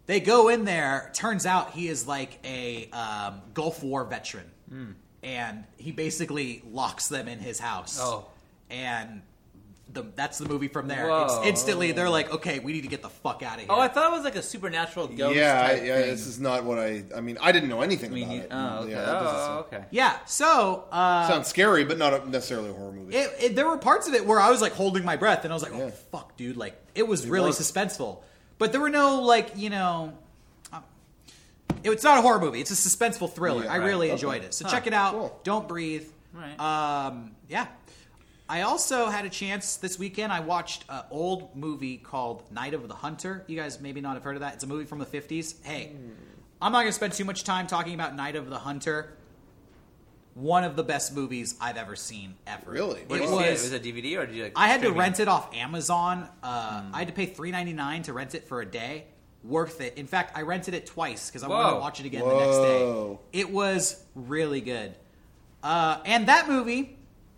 They go in there. Turns out he is like a um, Gulf War veteran, Mm. and he basically locks them in his house. Oh. And the, that's the movie from there. Whoa. It's instantly, they're like, okay, we need to get the fuck out of here. Oh, I thought it was like a supernatural ghost yeah, I, type yeah. thing. This is not what I. I mean, I didn't know anything I mean, about you- it. oh, okay. Yeah, that doesn't oh, sound- okay. Yeah, so uh, Sounds scary, but not a, necessarily a horror movie. it, it, there were parts of it where I was like holding my breath, and I was like, Yeah. oh, fuck, dude. Like, it was really worked. suspenseful. But there were no, like, you know... um, it- It's not a horror movie. It's a suspenseful thriller. Yeah, I right. really Okay. enjoyed it. So Huh. check it out. Cool. Don't breathe. Right. Um, yeah. I also had a chance this weekend. I watched an old movie called Night of the Hunter. You guys maybe not have heard of that. It's a movie from the fifties. Hey, I'm not going to spend too much time talking about Night of the Hunter. One of the best movies I've ever seen ever. Really? It Where did was. you see it? Was it a D V D or did you? Like, I had to stream rent it off Amazon. Uh, I had to pay three ninety-nine to rent it for a day. Worth it. In fact, I rented it twice because I wanted to Whoa. watch it again the next day. Whoa. It was really good. Uh, and that movie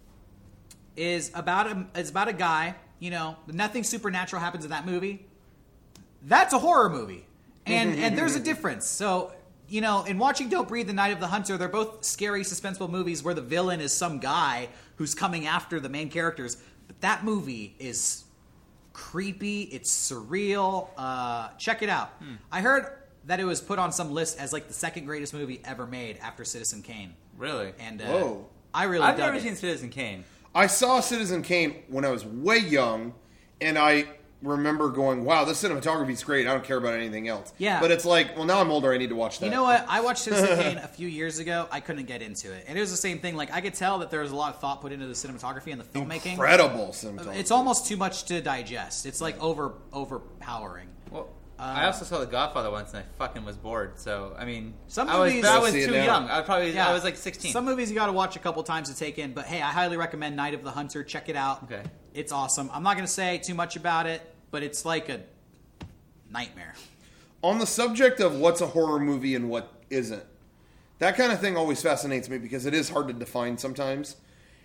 is about a is about a guy. You know, nothing supernatural happens in that movie. That's a horror movie, and and there's a difference. So. You know, in watching Don't Breathe, The Night of the Hunter, they're both scary, suspenseful movies where the villain is some guy who's coming after the main characters. But that movie is creepy. It's surreal. Uh, check it out. Hmm. I heard that it was put on some list as like the second greatest movie ever made after Citizen Kane. Really? And uh, Whoa. I really I've dug never it. seen Citizen Kane. I saw Citizen Kane when I was way young, and I remember going, wow, this cinematography is great. I don't care about anything else. Yeah. But it's like, well, now I'm older. I need to watch that. You know what? I watched Citizen Kane a few years ago. I couldn't get into it. And it was the same thing. Like, I could tell that there was a lot of thought put into the cinematography and the filmmaking. Incredible cinematography. It's almost too much to digest. It's like over overpowering. Well, Uh, I also saw The Godfather once and I fucking was bored. So I mean, Some I was, movies- but I You'll was see it too now. young. I probably I was like sixteen. Some movies you got to watch a couple times to take in. But hey, I highly recommend Night of the Hunter. Check it out. Okay. It's awesome. I'm not going to say too much about it, but it's like a nightmare. On the subject of what's a horror movie and what isn't, that kind of thing always fascinates me because it is hard to define sometimes.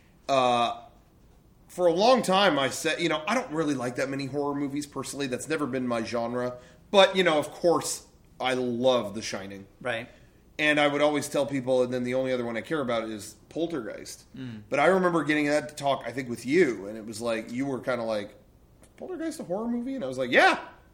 Uh, for a long time, I said, you know, I don't really like that many horror movies personally. That's never been my genre. But, you know, of course, I love The Shining. right. And I would always tell people, and then the only other one I care about is Poltergeist. But I remember getting that talk, I think, with you, and it was like, you were kind of like, Poltergeist a horror movie? And I was like, yeah,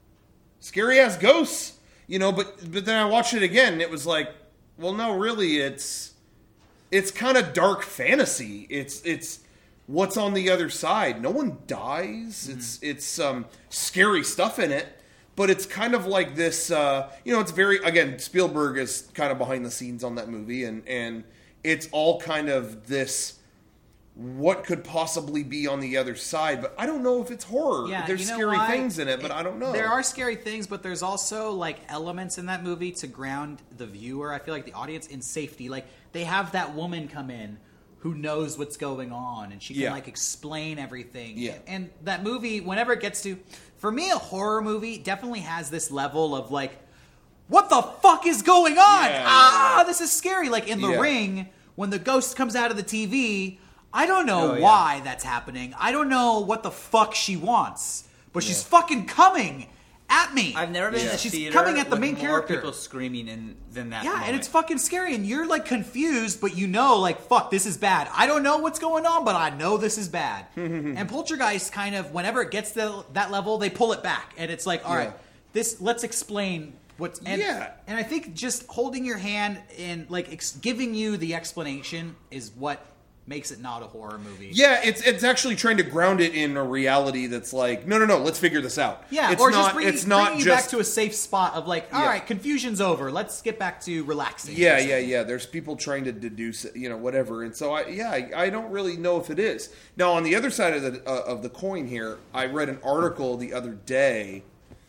scary ass ghosts, you know. But but then I watched it again, and it was like, well, no, really, it's it's kind of dark fantasy. It's it's what's on the other side. No one dies. It's it's um, scary stuff in it. But it's kind of like this, uh, you know, it's very, again, Spielberg is kind of behind the scenes on that movie, and, and it's all kind of this, what could possibly be on the other side, but I don't know if it's horror. Yeah, There's you know scary why? things in it, but I don't know. There are scary things, but there's also like elements in that movie to ground the viewer. I feel like the audience in safety. Like they have that woman come in who knows what's going on, and she can Yeah. like explain everything. Yeah. And that movie, whenever it gets to, for me, a horror movie definitely has this level of like, what the fuck is going on? Yeah, ah, yeah. this is scary. Like in The Yeah. Ring, when the ghost comes out of the T V, I don't know Oh, yeah. why that's happening. I don't know what the fuck she wants, but she's Yeah. fucking coming at me. I've never been Yeah. in a She's theater coming at the with main more character. people screaming in than that. Yeah, moment. and it's fucking scary, and you're like confused, but you know, like, fuck, this is bad. I don't know what's going on, but I know this is bad. And Poltergeist kind of, whenever it gets to that level, they pull it back, and it's like, all right, Yeah. this, let's explain what's. And, Yeah. and I think just holding your hand and like ex- giving you the explanation is what makes it not a horror movie. Yeah, it's it's actually trying to ground it in a reality that's like, no, no, no, let's figure this out. Yeah, it's or not, just bring, it's not bringing you just back to a safe spot of like, all Yeah. right, confusion's over. Let's get back to relaxing. Yeah, yeah, yeah. There's people trying to deduce it, you know, whatever. And so, I, yeah, I, I don't really know if it is. Now, on the other side of the uh, of the coin here, I read an article the other day.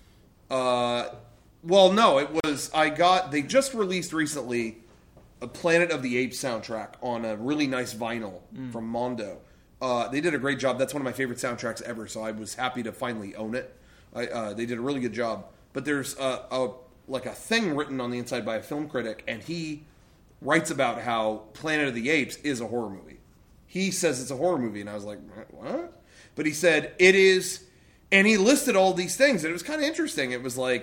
Uh, well, no, it was I got. They just released recently a Planet of the Apes soundtrack on a really nice vinyl from Mondo. Uh, they did a great job. That's one of my favorite soundtracks ever. So I was happy to finally own it. I, uh, they did a really good job. But there's a, a like a thing written on the inside by a film critic, and he writes about how Planet of the Apes is a horror movie. He says it's a horror movie, and I was like, what? But he said it is, and he listed all these things, and it was kind of interesting. It was like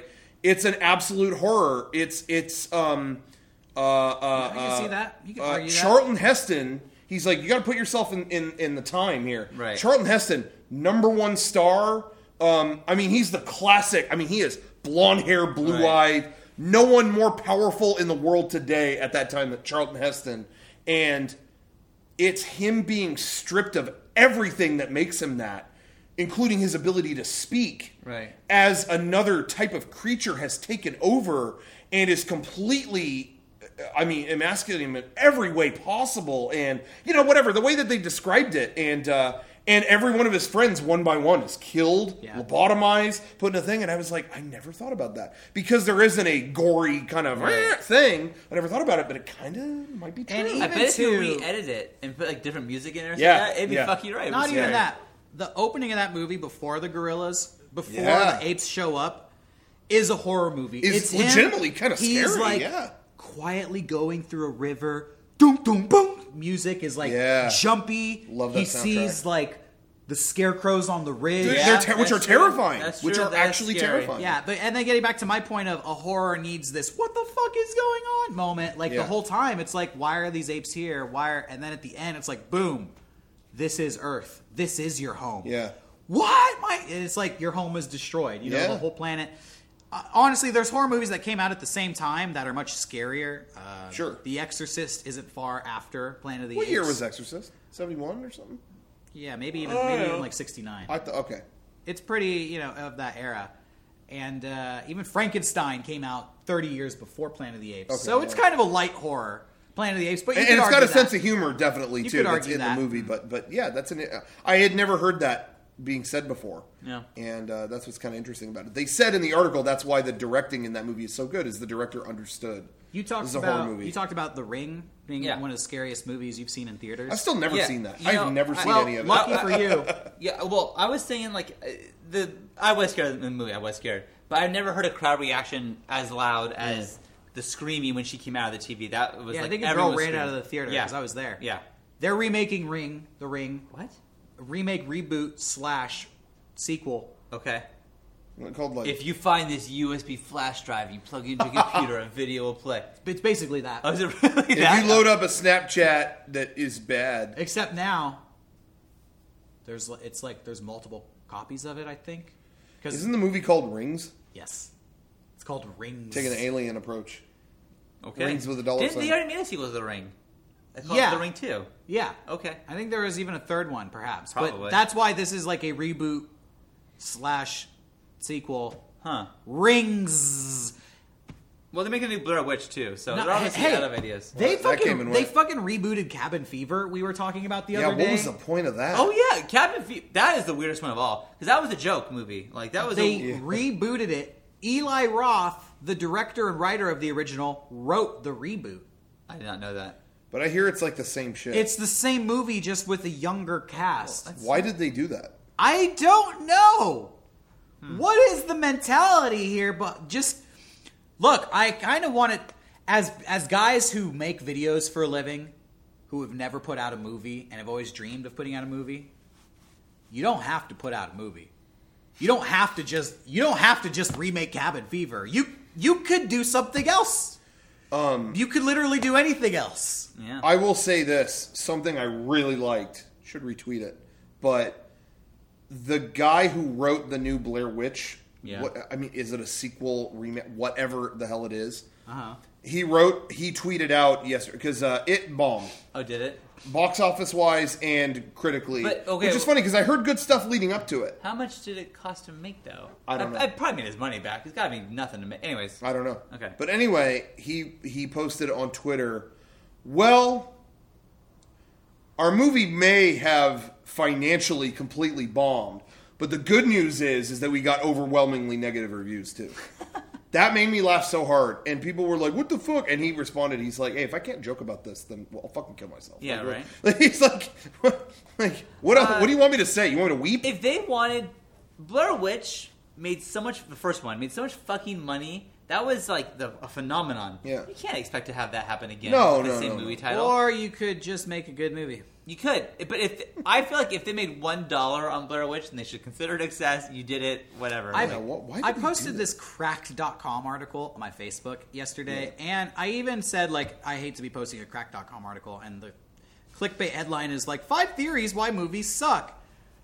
It's an absolute horror. It's it's um uh uh. I can uh, see that. You can uh, argue that. Charlton Heston. He's like, you got to put yourself in, in in the time here. Right. Charlton Heston, number one star. Um, I mean, he's the classic. I mean, he is blonde hair, blue eyed. Right. No one more powerful in the world today at that time than Charlton Heston, and it's him being stripped of everything that makes him that, including his ability to speak, right, as another type of creature has taken over and is completely, I mean, emasculating him in every way possible. And, you know, whatever, the way that they described it. And uh, and every one of his friends, one by one, is killed, yeah. lobotomized, put in a thing. And I was like, I never thought about that. Because there isn't a gory kind of right. thing. I never thought about it, but it kind of might be true. And I bet if you re-edit it and put like different music in it or something yeah. like that, it'd be yeah. fucking right. Not even right. that. The opening of that movie, before the gorillas, before yeah. the apes show up, is a horror movie. It's, it's legitimately kind of scary. He's like yeah. quietly going through a river. Doom, doom, boom. Music is like yeah. jumpy. Love that he soundtrack. sees like the scarecrows on the ridge, Dude, yeah, they're ter- which are true. terrifying, That's which true. are That's actually scary. terrifying. Yeah, but and then getting back to my point of a horror needs this what the fuck is going on moment. Like Yeah. the whole time, it's like, why are these apes here? Why are and then at the end, it's like, boom, this is Earth. This is your home. Yeah. What? My? It's like your home is destroyed. You know, Yeah. the whole planet. Uh, honestly, there's horror movies that came out at the same time that are much scarier. Uh, Sure. The Exorcist isn't far after Planet of the What Apes. year was Exorcist? seventy-one or something? Yeah, maybe even Oh, maybe yeah. even like sixty-nine. I th- okay. It's pretty, you know, of that era. And uh, even Frankenstein came out thirty years before Planet of the Apes. Okay, so yeah. it's kind of a light horror, Planet of the Apes. But you And, could and it's got argue a sense that. of humor, definitely, You too. could That's argue in that. the movie, but but yeah, that's an. I had never heard that being said before. Yeah. And uh, that's what's kind of interesting about it. They said in the article that's why the directing in that movie is so good, is the director understood. You this talked is a horror about movie. you talked about The Ring being Yeah. one of the scariest movies you've seen in theaters. I've still never Yeah. seen that. You I've know, never I- seen well, any of it. lucky for you. Yeah, well, I was saying like uh, the I was scared in the movie. I was scared, but I've never heard a crowd reaction as loud as the screaming when she came out of the T V. That was Yeah, like I think a everyone girl was ran out of screaming. the theater Yeah, because I was there. Yeah. They're remaking Ring, The Ring. What? Remake, reboot, slash, sequel. Okay. What, called like If you find this U S B flash drive, you plug it into your computer, a video will play. It's basically that. Oh, is it really if that? you load up a Snapchat that is bad. Except now, there's it's like there's multiple copies of it. I think. Because Isn't the movie called Rings? yes, it's called Rings. Taking an alien approach. Okay. Rings with a dollar Didn't sign. they already made a sequel to The Ring? They called Yeah. it The Ring two. Yeah. Okay. I think there was even a third one, perhaps. Probably. But that's why this is like a reboot slash sequel. Huh. Rings. Well, they're making a new Blair Witch too, so No, they're obviously hey, out of ideas. They Well, that came fucking and they went. fucking rebooted Cabin Fever. We were talking about the Yeah, other what day. was the point of that? Oh yeah, Cabin Fever. That is the weirdest one of all because that was a joke movie. Like that was They a rebooted it. Eli Roth, the director and writer of the original, wrote the reboot. I did not know that. But I hear it's like the same shit. It's the same movie, just with a younger cast. Why did they do that? I don't know. What is the mentality here? But just look, I kind of want it as as guys who make videos for a living, who have never put out a movie and have always dreamed of putting out a movie. You don't have to put out a movie. You don't have to just you don't have to just remake Cabin Fever. You you could do something else. Um, you could literally do anything else. Yeah. I will say this, something I really liked, should retweet it, but the guy who wrote the new Blair Witch, Yeah. what, I mean, is it a sequel, remake, whatever the hell it is, Uh-huh. he wrote, he tweeted out yesterday, because uh, it bombed, Oh, did it? box office-wise and critically, But, okay, which is funny, because I heard good stuff leading up to it. How much did it cost to make though? I don't know. I probably made his money back. It's got to be nothing to make. Anyways. I don't know. Okay. But anyway, he he posted on Twitter, well, our movie may have financially completely bombed, but the good news is is that we got overwhelmingly negative reviews too. That made me laugh so hard, and people were like, "What the fuck?" And he responded, "He's like, hey, if I can't joke about this, then well, I'll fucking kill myself." Yeah, like, right. Like, he's like, like, what? else, Uh, what do you want me to say? You want me to weep? If they wanted, Blair Witch made so much. The first one made so much fucking money that was like the a phenomenon. Yeah. You can't expect to have that happen again. No, with the no, same no, movie no. title. Or you could just make a good movie. You could, but if I feel like if they made one dollar on Blair Witch, then they should consider it success. You did it, whatever. I, Yeah, wh- why I did we posted do this cracked dot com article on my Facebook yesterday, and I even said, like, I hate to be posting a cracked dot com article, and the clickbait headline is, like, five theories why movies suck.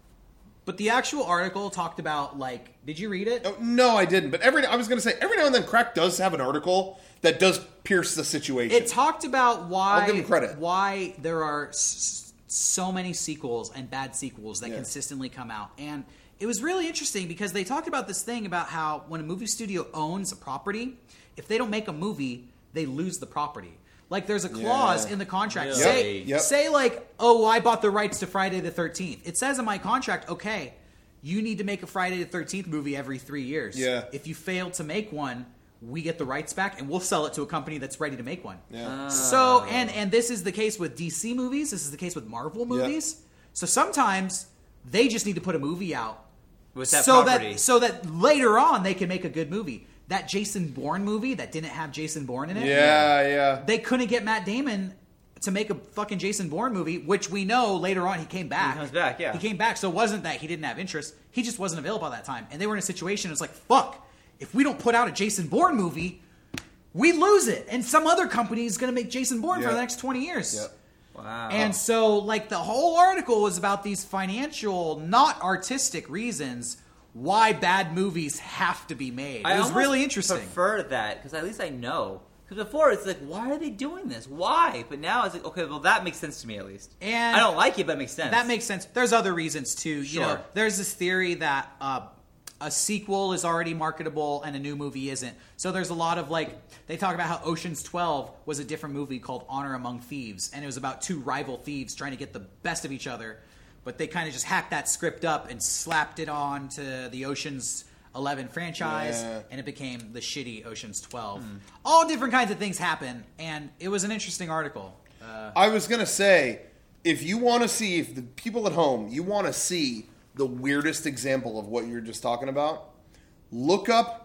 But the actual article talked about, like, did you read it? Oh, no, I didn't. But every I was going to say every now and then, Crack does have an article that does pierce the situation. It talked about why I'll give him credit. why there are s- so many sequels and bad sequels that Yeah. consistently come out, and it was really interesting because they talked about this thing about how when a movie studio owns a property, if they don't make a movie, they lose the property. Like there's a clause Yeah. in the contract. Really? Say, Yep, yep. say like, oh, I bought the rights to Friday the thirteenth. It says in my contract, okay, you need to make a Friday the thirteenth movie every three years. Yeah. If you fail to make one, we get the rights back and we'll sell it to a company that's ready to make one. Yeah. So, and and this is the case with D C movies. This is the case with Marvel movies. So sometimes they just need to put a movie out With that so property. that so that later on they can make a good movie. That Jason Bourne movie that didn't have Jason Bourne in it. Yeah, yeah. They couldn't get Matt Damon to make a fucking Jason Bourne movie, which we know later on he came back. He comes back, yeah. He came back, so it wasn't that he didn't have interest. He just wasn't available at that time. And they were in a situation, it's like, fuck, if we don't put out a Jason Bourne movie, we lose it. And some other company is going to make Jason Bourne for Yeah. the next twenty years. Yep. Wow. And so, like, the whole article was about these financial, not artistic reasons why bad movies have to be made. It I was almost really interesting. prefer that because at least I know. Because before it's like, why are they doing this? Why? But now it's like, okay, well that makes sense to me at least. And I don't like it, but it makes sense. That makes sense. There's other reasons too. You Sure. know, there's this theory that uh, a sequel is already marketable and a new movie isn't. So there's a lot of like they talk about how Ocean's twelve was a different movie called Honor Among Thieves, and it was about two rival thieves trying to get the best of each other. But they kind of just hacked that script up and slapped it on to the Ocean's eleven franchise, Yeah. and it became the shitty Ocean's twelve. All different kinds of things happen, and it was an interesting article. Uh, I was going to say, if you want to see, if the people at home, you want to see the weirdest example of what you're just talking about, look up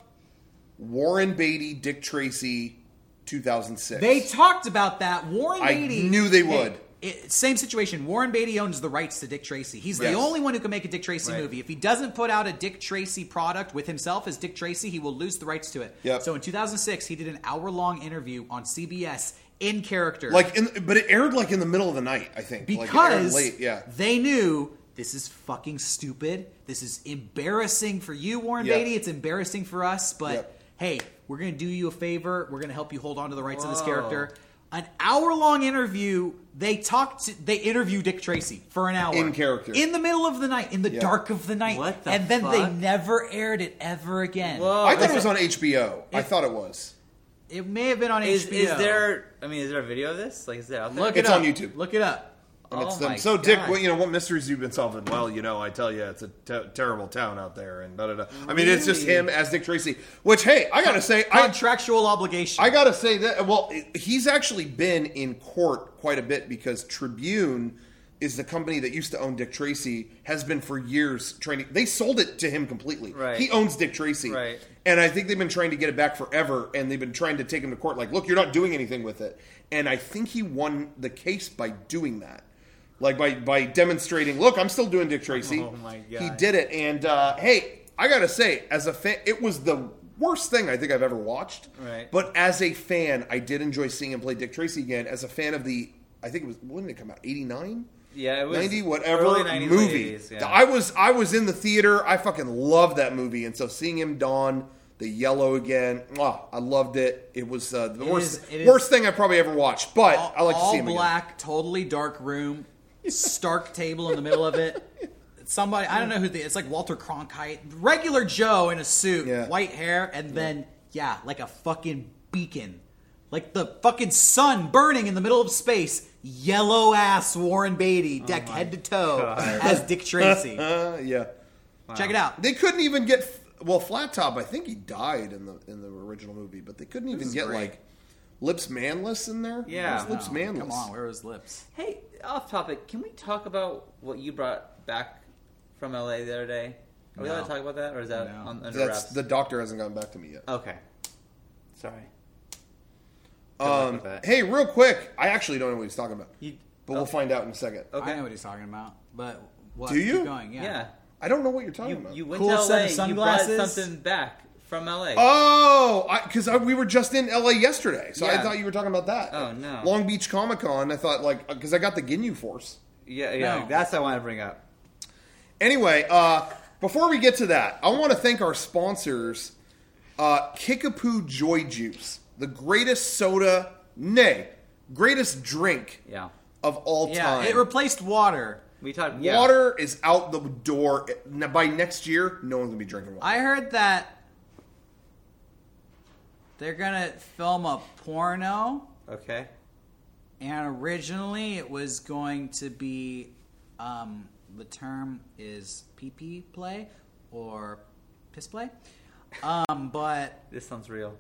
Warren Beatty, Dick Tracy, two thousand six. They talked about that. Warren I Beatty knew they Hey, would. it- same situation. Warren Beatty owns the rights to Dick Tracy. He's the Yes. only one who can make a Dick Tracy Right. movie. If he doesn't put out a Dick Tracy product with himself as Dick Tracy, he will lose the rights to it. Yep. So in two thousand six, he did an hour-long interview on C B S in character. Like, in, but it aired like in the middle of the night, I think. Like, it aired because late, yeah. they knew this is fucking stupid. This is embarrassing for you, Warren Yep. Beatty. It's embarrassing for us, but Yep. hey, we're going to do you a favor. We're going to help you hold on to the rights of this Whoa. character. An hour-long interview. They talked. To, they interview Dick Tracy for an hour In character. in the middle of the night, in the Yeah. dark of the night, What the and then they fuck? never aired it ever again. Whoa. I thought Like, it was on H B O. I If- thought it was. It may have been on Is, H B O. is there? I mean, is there a video of this? Like, is it out there? Look It's it up. on YouTube. Look it up. And it's Oh them. my So, Dick, God. what, you know, what mysteries you've been solving? Well, you know, I tell you, it's a te- terrible town out there, and da da da. I mean, it's just Really? him as Dick Tracy. Which, hey, I gotta say, I, Contractual obligation. I gotta say that. Well, he's actually been in court quite a bit because Tribune is the company that used to own Dick Tracy. Has been for years trying to. They sold it to him completely. Right. He owns Dick Tracy. Right. And I think they've been trying to get it back forever, and they've been trying to take him to court. Like, look, you're not doing anything with it. And I think he won the case by doing that. Like by by demonstrating, look, I'm still doing Dick Tracy. Oh, my God. He did it, and uh, hey, I gotta say, as a fan, it was the worst thing I think I've ever watched. Right. But as a fan, I did enjoy seeing him play Dick Tracy again. As a fan of the, I think it was when did it come out? eighty-nine Yeah, it was ninety whatever early nineties, movie. late eighties, yeah. I was I was in the theater. I fucking loved that movie, and so seeing him don the yellow again, mwah, I loved it. It was uh, the It worst is- it is- worst thing I probably ever watched. But all, I like to all see him again. black, totally dark room, stark table in the middle of it. Somebody, I don't know who the, it's like Walter Cronkite, regular Joe in a suit, Yeah. white hair, and then, yeah, like a fucking beacon. Like the fucking sun burning in the middle of space. Yellow ass Warren Beatty, decked head to toe God. as Dick Tracy. Uh, yeah, Check it out. they couldn't even get well. Flat Top, I think he died in the in the original movie, but they couldn't even is get great. like Lips Manless in there. Yeah. Where's Lips No, Manless. Come on, where was Lips? Hey, off topic. Can we talk about what you brought back from L A the other day? Are we No. allowed to talk about that, or is that No. on, under That's wraps? the doctor hasn't gotten back to me yet. Okay. Sorry. Um, hey, real quick, I actually don't know what he's talking about, You, but we'll find out in a second. okay. I know what he's talking about, but what? Do you? Keep going, yeah. Yeah. I don't know what you're talking You, about. you went Cool to set L A. of You brought sunglasses. something back from L A. Oh, because we were just in L A yesterday, so I Yeah. thought you were talking about that. Oh, no. Long Beach Comic Con. I thought like because I got the Ginyu Force. Yeah, yeah. No. That's what I want to bring up. Anyway, uh, before we get to that, I want to thank our sponsors, uh, Kickapoo Joy Juice, the greatest soda, nay, greatest drink Yeah. of all Yeah, time. it replaced water. We talked. Yeah. Water is out the door. By next year, no one's gonna be drinking water. I heard that they're gonna film a porno, Okay. and originally it was going to be, um, the term is pee-pee play or piss play, um, but This sounds real.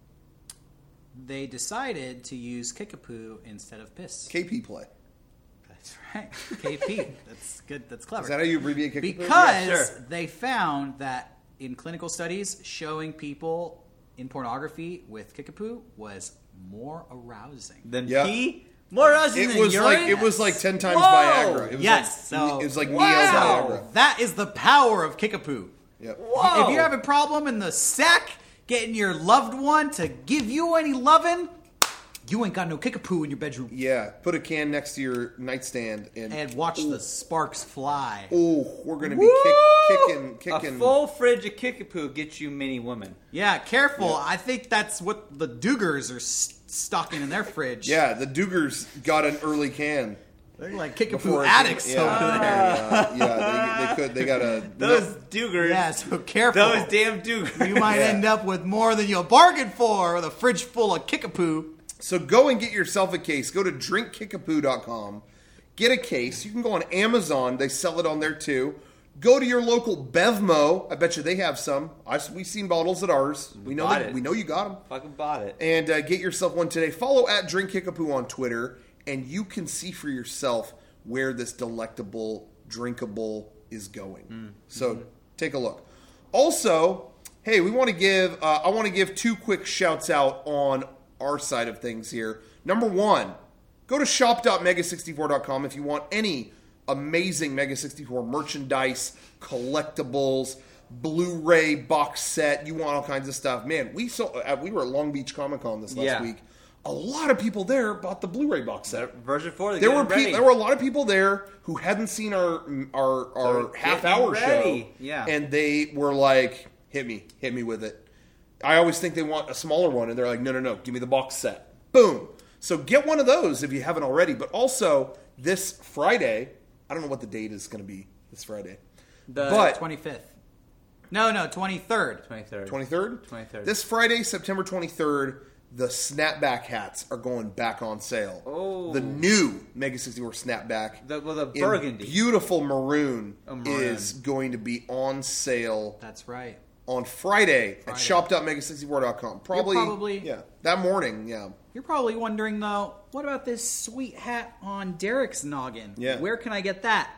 they decided to use kickapoo instead of piss. K P play. That's right, K P. That's good. That's clever. Is that how you abbreviate Kickapoo? Because Yeah, sure. they found that in clinical studies, showing people in pornography with kickapoo was more arousing. Then Yeah. pee? More arousing It than was urine? like it was like ten times Whoa! Viagra. It was Yes, like, so- it was like Wow. Neo Viagra. That is the power of kickapoo. Yep. Whoa! If you have a problem in the sack getting your loved one to give you any loving, you ain't got no kickapoo in your bedroom. Yeah, put a can next to your nightstand and, And watch the sparks fly. oh, we're gonna be Woo! kick, kicking, A kicking. full fridge of kickapoo gets you many women. Yeah, careful. Yeah. I think that's what the Dugars are s- stocking in their fridge. Yeah, the Dugars got an early can. They're like kickapoo before it- addicts yeah, over there. Yeah, yeah, they, they could. They got a Those no- Dugars. Yeah, so careful. Those damn Dugars. You might Yeah. end up with more than you bargained for with a fridge full of kickapoo. So go and get yourself a case. Go to drink kickapoo dot com. Get a case. You can go on Amazon. They sell it on there too. Go to your local Bevmo. I bet you they have some. I, we've seen bottles at ours. We know Bought that, it. we know you got them. Fucking bought it. And uh, get yourself one today. Follow at Drink Kickapoo on Twitter, and you can see for yourself where this delectable, drinkable is going. So take a look. Also, hey, we want to give. Uh, I want to give two quick shouts out on our side of things here. Number one, go to shop dot mega sixty-four dot com if you want any amazing Mega sixty-four merchandise, collectibles, Blu-ray box set. You want all kinds of stuff. Man, we saw uh, we were at Long Beach Comic Con this last Yeah. week. A lot of people there bought the Blu-ray box set. Version four. they're There were getting pe- ready. there were a lot of people there who hadn't seen our our our They're half getting hour ready. show, Yeah. and they were like, "Hit me, hit me with it." I always think they want a smaller one, and they're like, "No, no, no, give me the box set." Boom. So get one of those if you haven't already. But also this Friday, I don't know what the date is going to be this Friday, The but twenty-fifth. No, no, twenty-third. twenty-third. twenty-third? twenty-third. This Friday, September twenty-third, the snapback hats are going back on sale. Oh. The new Mega sixty-four snapback. The, well, the in burgundy. beautiful maroon, Oh, maroon. is going to be on sale That's right. on Friday, at Friday. shop dot mega sixty-four dot com. Probably, probably- yeah, that morning, yeah. You're probably wondering, though, what about this sweet hat on Derek's noggin? Yeah. Where can I get that?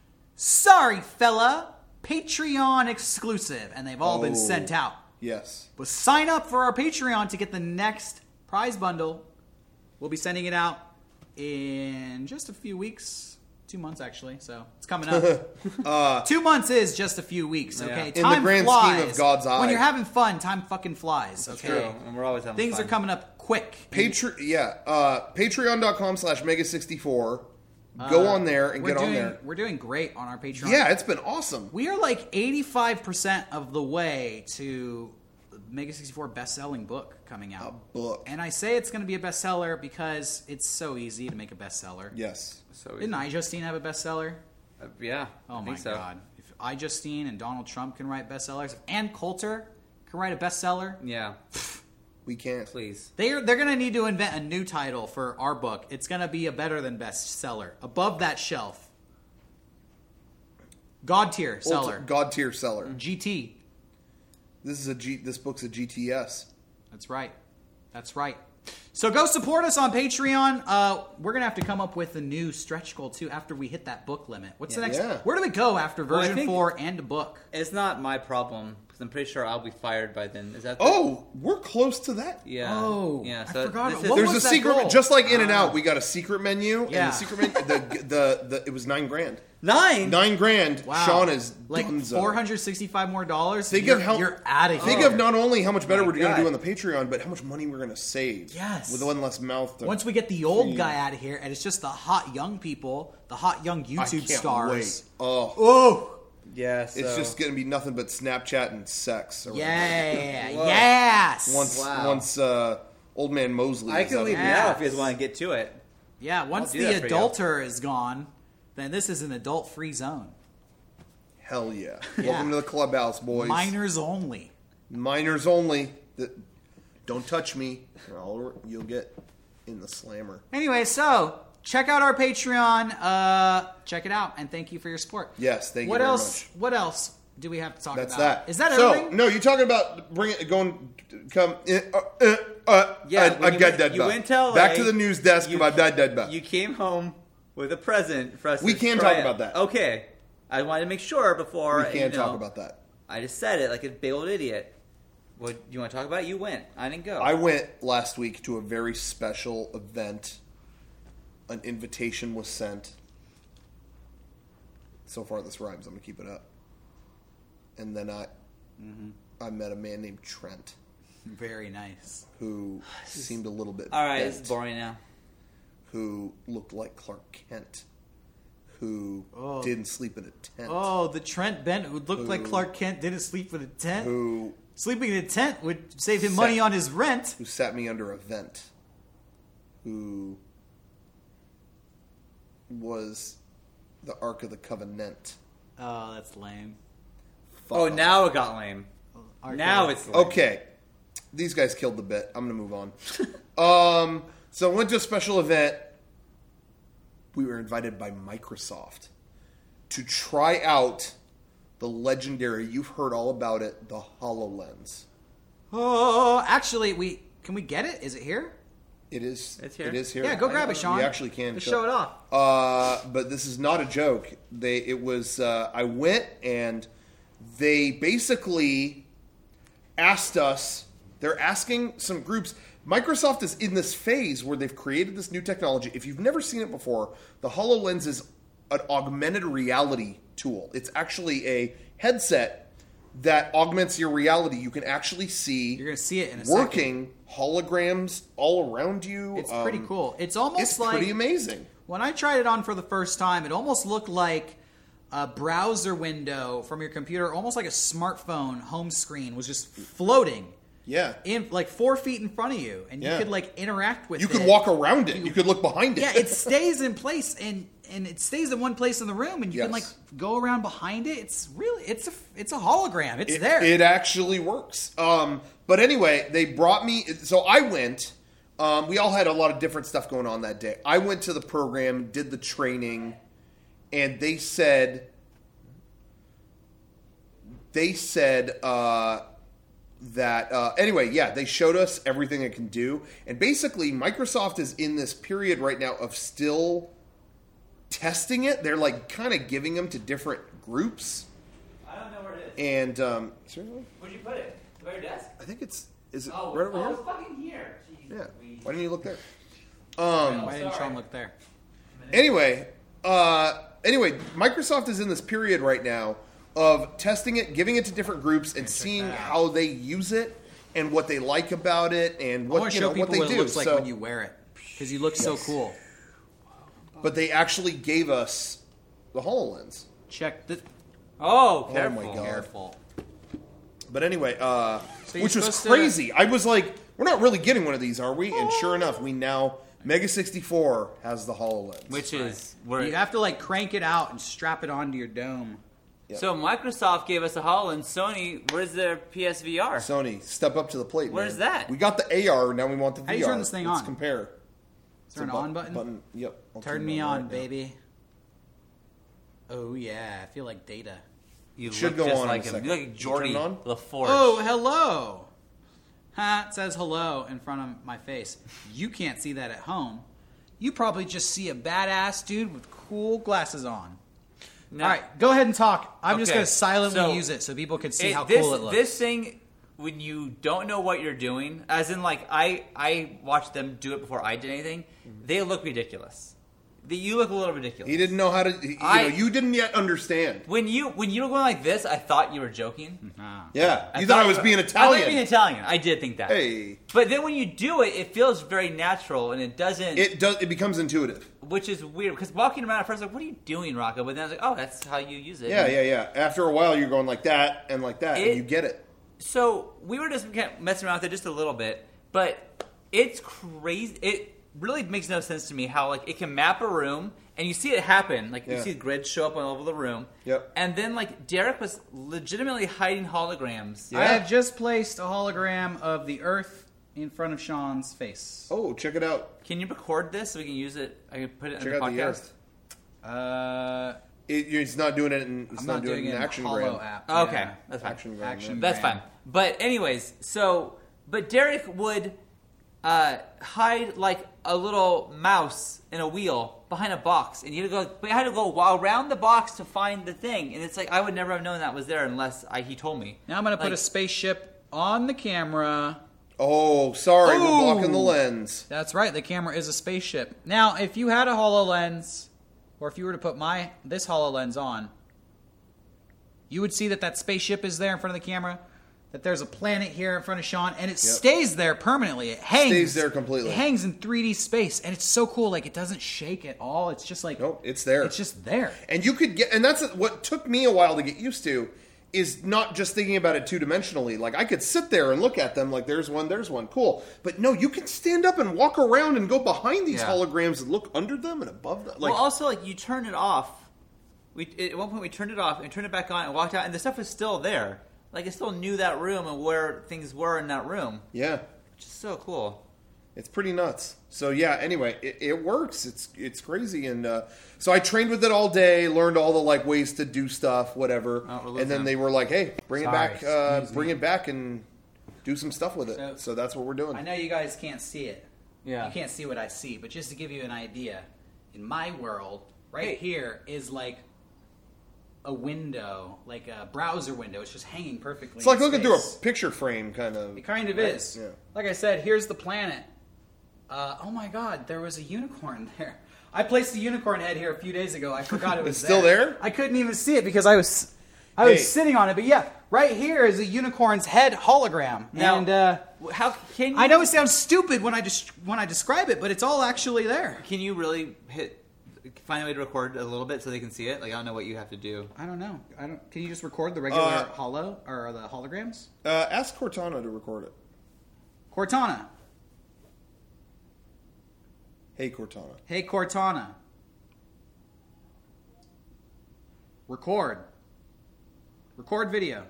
Sorry, fella. Patreon exclusive, and they've all been Oh. sent out. Yes. But sign up for our Patreon to get the next prize bundle. We'll be sending it out in just a few weeks. Two months, actually, so it's coming up. Two months is just a few weeks, okay? Yeah. In the Time grand flies. scheme of God's eye. When you're having fun, time fucking flies, okay? True. And we're always having Things fun. are coming up quick. Patre- yeah, uh, patreon dot com slash mega sixty-four. Go on there and Uh, We're get on doing, there. We're doing great on our Patreon. Yeah, it's been awesome. We are like eighty-five percent of the way to Mega sixty-four best-selling book coming out. A book. And I say it's going to be a bestseller because it's so easy to make a bestseller. Yes. So easy. Didn't I Justine have a bestseller? Uh, yeah. Oh I my think so. god! If I Justine and Donald Trump can write bestsellers, if Ann Coulter can write a bestseller, Yeah. We can't. Please. they're they're going to need to invent a new title for our book. It's going to be a better than bestseller, above that shelf. God tier seller, God tier seller. G T. This is a G. This book's a G T S. That's right. That's right. So go support us on Patreon. Uh, we're gonna have to come up with a new stretch goal too after we hit that book limit. What's the Yeah. next? Yeah. Where do we go after Well, I version think- four and a book? It's not my problem I'm pretty sure I'll be fired by then. Is that? The, Oh, we're close to that. yeah. Oh, yeah. I So forgot. this What is, There's was a that secret, goal? just like In and Ah. Out. We got a secret menu, Yeah. and the secret menu, the, the the it was nine grand. nine. Nine grand. Wow. Sean is like dunzo. four hundred sixty-five more dollars. Think you're, of how you're out of here. Think of not only how much better My we're going to God. do on the Patreon, but how much money we're going to save. Yes. with one less mouth. To Once we get the old feed. guy out of here, and it's just the hot young people, the hot young I YouTube can't stars. wait. Oh, Oh, Yeah. So. it's just going to be nothing but Snapchat and sex. or yeah, Whoa. yes. Once Wow. once uh, old man Mosley. I is can up leave here. now Yeah. if you guys want to get to it. yeah, once do the that for you. adulter is gone, then this is an adult-free zone. Hell yeah! Yeah. Welcome to the clubhouse, boys. Minors only. Minors only. The- Don't touch me. or I'll- You'll get in the slammer. Anyway, so check out our Patreon. Uh, check it out, and thank you for your support. Yes, thank you What very else? much. What else do we have to talk That's about? that. Is that so, everything? No, you're talking about bring it, going, come. Uh, uh, uh, Yeah, I, when I you got went- dead you back. went to L A, Back to the news desk you- about that dead back. You came home with a present for us. We to can try talk out. about that. Okay, I wanted to make sure before. We can't you know, talk about that. I just said it like a big old idiot. What you want to talk about? It? You went. I didn't go. I went last week to a very special event. An invitation was sent. So far, this rhymes. I'm gonna keep it up. And then I, Mm-hmm. I met a man named Trent Very nice. who seemed a little bit All right, bent, this is boring now. who looked like Clark Kent, who Oh. didn't sleep in a tent, Oh, the Trent Bent who looked like Who- Clark Kent didn't sleep in a tent. who Sleeping in a tent would save him Set- money on his rent. who sat me under a vent, who was the Ark of the Covenant. Oh, that's lame. Fuck Oh, off. now it got lame. Ark Now of- it's lame. Okay, these guys killed the bit. I'm gonna move on. um, so I went to a special event. We were invited by Microsoft to try out the legendary. You've heard all about it, the HoloLens. Oh, actually, we can we get it? Is it here? It is. It's here. It is here. Yeah, go grab it, Sean. You actually can Just show it off. Uh, but this is not a joke. They. It was. Uh, I went and they basically asked us. They're asking some groups. Microsoft is in this phase where they've created this new technology. If you've never seen it before, the HoloLens is an augmented reality tool. It's actually a headset that augments your reality. You can actually see You're gonna see it in a working holograms all around you. It's pretty Um, cool. It's almost It's like pretty amazing. when I tried it on for the first time, it almost looked like a browser window from your computer, almost like a smartphone home screen was just floating Yeah. in like four feet in front of you, and you Yeah. could like interact with You it. could walk around it. You could look behind it. Yeah, it stays in place, and and it stays in one place in the room, and you can like Yes. go around behind it. It's really it's a it's a hologram. It's it, there. It actually works. Um, but anyway, they brought me. So I went. Um, we all had a lot of different stuff going on that day. I went to the program, did the training, and they said, they said uh, that uh, anyway. Yeah, they showed us everything it can do, and basically, Microsoft is in this period right now of still testing it. They're like kind of giving them to different groups. I don't know where it is. And um, seriously? Where'd you put it? By your desk? I think it's is it Oh, right over oh, here? it's fucking here. Jeez, Yeah. Louise. Why didn't you look there? Um. Why didn't sorry. Sean look there? Anyway, uh, anyway, Microsoft is in this period right now of testing it, giving it to different groups, and seeing that out. how they use it and what they like about it and I what want to you show know people what they what do. it looks like so, when you wear it because you look so cool. but they actually gave us the HoloLens. Check the Oh, Oh careful. my God. careful. But anyway, uh, So you're which was supposed to- crazy. I was like, we're not really getting one of these, are we? And sure enough, we now Mega sixty-four has the HoloLens. Which is where You have to like crank it out and strap it onto your dome. So Microsoft gave us a HoloLens. Sony, where's their P S V R? Sony, step up to the plate. Where's man. that? We got the A R. Now we want the V R. How do you turn this thing Let's on? compare. Is there an It's a on button? Yep. I'll Turn it me on, right now. baby. Oh yeah, I feel like Data. You Should look go just on in like a him. second. You look like You Jordy turn it on? LaForge. Oh, hello. Ha, it says hello in front of my face. You can't see that at home. You probably just see a badass dude with cool glasses on. No. All right, go ahead and talk. I'm just Okay, going to silently so use it so people can see It- how this, cool it looks. This thing, when you don't know what you're doing, as in like I I watched them do it before I did anything, they look ridiculous. The, you look a little ridiculous. He didn't know how to. You, I- know, you didn't yet understand. When you when you were going like this, I thought you were joking. Ah. Yeah, I you thought I was you were- being I thought you were Italian. being Italian. I did think that. Hey, But then when you do it, it feels very natural, and it doesn't. it does. It becomes intuitive. which is weird because walking around at first, like, what are you doing, Rocco? But then I was like, oh, that's how you use it. Yeah, yeah, yeah. After a while, you're going like that and like that, It- and you get it. So we were just kind of messing around with it just a little bit, but it's crazy. It really makes no sense to me how like it can map a room and you see it happen. Like Yeah. you see the grid show up all over the room. Yep. And then like Derek was legitimately hiding holograms. Yeah. I have just placed a hologram of the Earth in front of Sean's face. Oh, check it out. Can you record this so we can use it? I can put it in Check the out the podcast. Earth. Uh, It, it's not doing it. In, it's I'm not, not doing it it in in action Hollow gram. app. Oh, okay, Yeah. that's fine. Action gram. Action yeah. That's Gram. fine. But anyways, so but Derek would uh, hide like a little mouse in a wheel behind a box, and you had to go. But you had to go around the box to find the thing, and it's like I would never have known that was there unless I, he told me. Now I'm going to put Like- a spaceship on the camera. Oh, sorry, Ooh. we're blocking the lens. That's right, the camera is a spaceship. Now, if you had a HoloLens, or if you were to put my this HoloLens on, you would see that that spaceship is there in front of the camera, that there's a planet here in front of Sean, and it stays there permanently. It hangs. Stays there completely. It hangs in three D space, and it's so cool. Like, it doesn't shake at all. It's just like... Nope, it's there. It's just there. And you could get, and that's what took me a while to get used to, is not just thinking about it two dimensionally. Like I could sit there and look at them, like there's one, there's one, cool. But no, you can stand up and walk around and go behind these Yeah. holograms and look under them and above them. Like, well, also like you turn it off. We at one point we turned it off and turned it back on and walked out, and the stuff was still there. Like it still knew that room and where things were in that room, yeah, which is so cool. it's pretty nuts. So yeah, anyway, it, it works. It's it's crazy, and uh, so I trained with it all day, learned all the like ways to do stuff, whatever. Oh, we're losing and then him. they were like, "Hey, bring Sorry, it back, uh, excuse bring me. it back, and do some stuff with it." So- So, that's what we're doing. I know you guys can't see it. Yeah. You can't see what I see, but just to give you an idea, in my world, right Hey. here is like a window, like a browser window. It's just hanging perfectly. It's like in looking through space. a picture frame, kind of. It kind of Right? is. Yeah. Like I said, here's the planet. Uh, oh my God, there was a unicorn there. I placed a unicorn head here a few days ago. I forgot it was It's still there? I couldn't even see it because I was, I was Hey. sitting on it. But yeah, right here is a unicorn's head hologram. Now- and uh, How can you, I know it sounds stupid when I just when I describe it, but it's all actually there. Can you really hit find a way to record a little bit so they can see it? Like I don't know what you have to do. I don't know. I don't. Can you just record the regular Uh, hollow or the holograms? Uh, ask Cortana to record it. Cortana. Hey, Cortana. Hey Cortana. Record. Record video.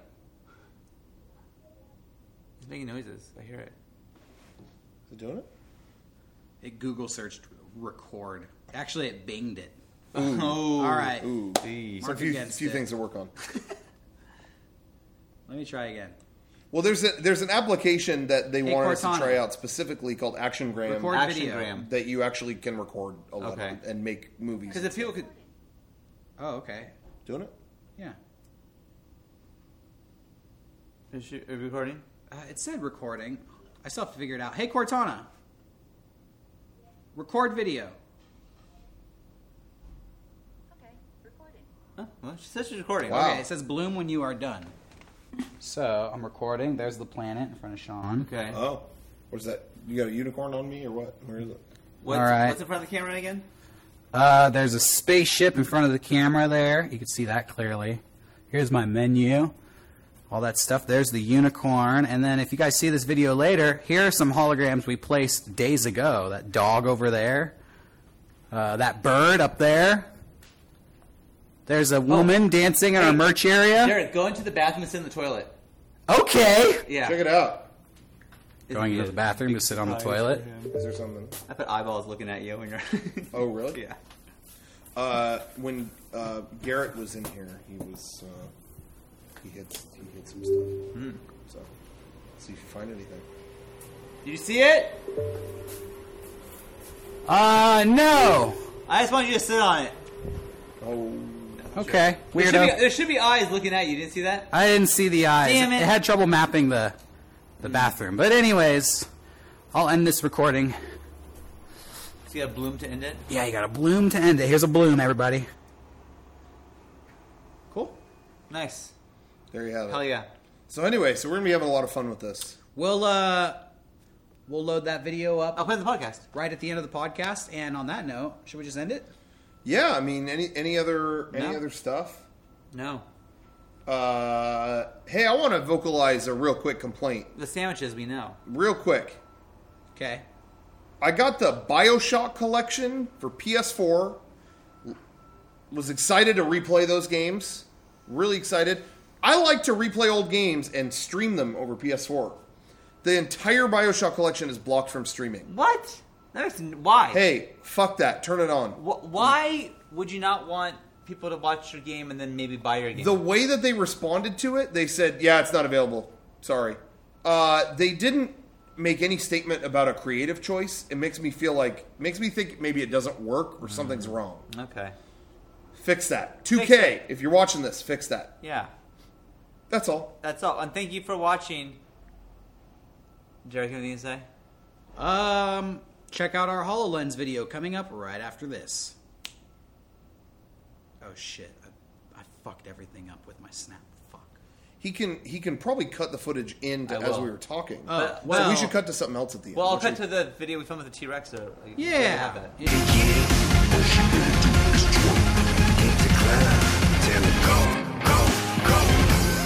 It's making noises. I hear it. Is it doing it? It Google searched record. Actually, it binged it. Oh, All right. Ooh. So a Mark few, against few it. things to work on. Let me try again. Well, there's a, there's an application that they Hey, wanted us to Cortana. try out specifically called ActionGram Record video. Actiongram. that you actually can record a lot Okay. of, and make movies. Because if people could, Oh, okay. Doing it? Yeah. is she are you recording? Uh, it said recording. I still have to figure it out. Hey Cortana. Record video. Okay, recording. Huh? Well, she says she's recording. Wow. Okay, it says bloom when you are done. So I'm recording. There's the planet in front of Sean. Okay. Oh. What is that? You got a unicorn on me or what? Where is it? What's, All right. what's in front of the camera again? Uh, there's a spaceship in front of the camera there. You can see that clearly. Here's my menu. All that stuff. There's the unicorn. And then if you guys see this video later, here are some holograms we placed days ago. That dog over there. Uh, that bird up there. There's a woman dancing in our Hey, merch area. Jared, go into the bathroom and sit in the toilet. Okay. Yeah. Check it out. Isn't Going into it? the bathroom to sit on the toilet. Is there something? I put eyeballs looking at you when you're. Oh, really? Yeah. Uh, when uh, Garrett was in here, he was uh, he hid he hid some stuff. Hmm. So, see if you find anything. Did you see it? Uh, no. I just want you to sit on it. Oh, Okay, There should, be, weirdo. there should be eyes looking at you. Didn't see that? I didn't see the eyes. Damn it. It had trouble mapping the the bathroom. But anyways, I'll end this recording. So you got bloom to end it. Yeah, you got a bloom to end it. Here's a bloom, everybody. Cool. Nice. There you have it. Hell yeah. So anyway, so we're gonna be having a lot of fun with this. We'll uh, we'll load that video up I'll play the podcast. right at the end of the podcast. And on that note, should we just end it? Yeah, I mean, any any other any No. other stuff? No. Uh, hey, I want to vocalize a real quick complaint. The sandwiches we know. Real quick. Okay. I got the BioShock collection for P S four. Was excited to replay those games. Really excited. I like to replay old games and stream them over P S four. The entire BioShock collection is blocked from streaming. What? That makes, why? Hey, fuck that. Turn it on. Wh- why would you not want people to watch your game and then maybe buy your game? The way that they responded to it, they said, yeah, it's not available. Sorry. Uh, they didn't make any statement about a creative choice. It makes me feel like, makes me think maybe it doesn't work or something's wrong. Okay. Fix that. two K, Fix it. if you're watching this, fix that. Yeah. That's all. That's all. And thank you for watching. Derek, anything to say? Um, check out our HoloLens video coming up right after this. Oh shit! I, I fucked everything up with my snap. Fuck. He can he can probably cut the footage in to, I as will. we were talking. Oh, But- well, so we should cut to something else at the end. Well, I'll which cut is- to the video we filmed with the T-Rex. So like, we Yeah. have that. Yeah.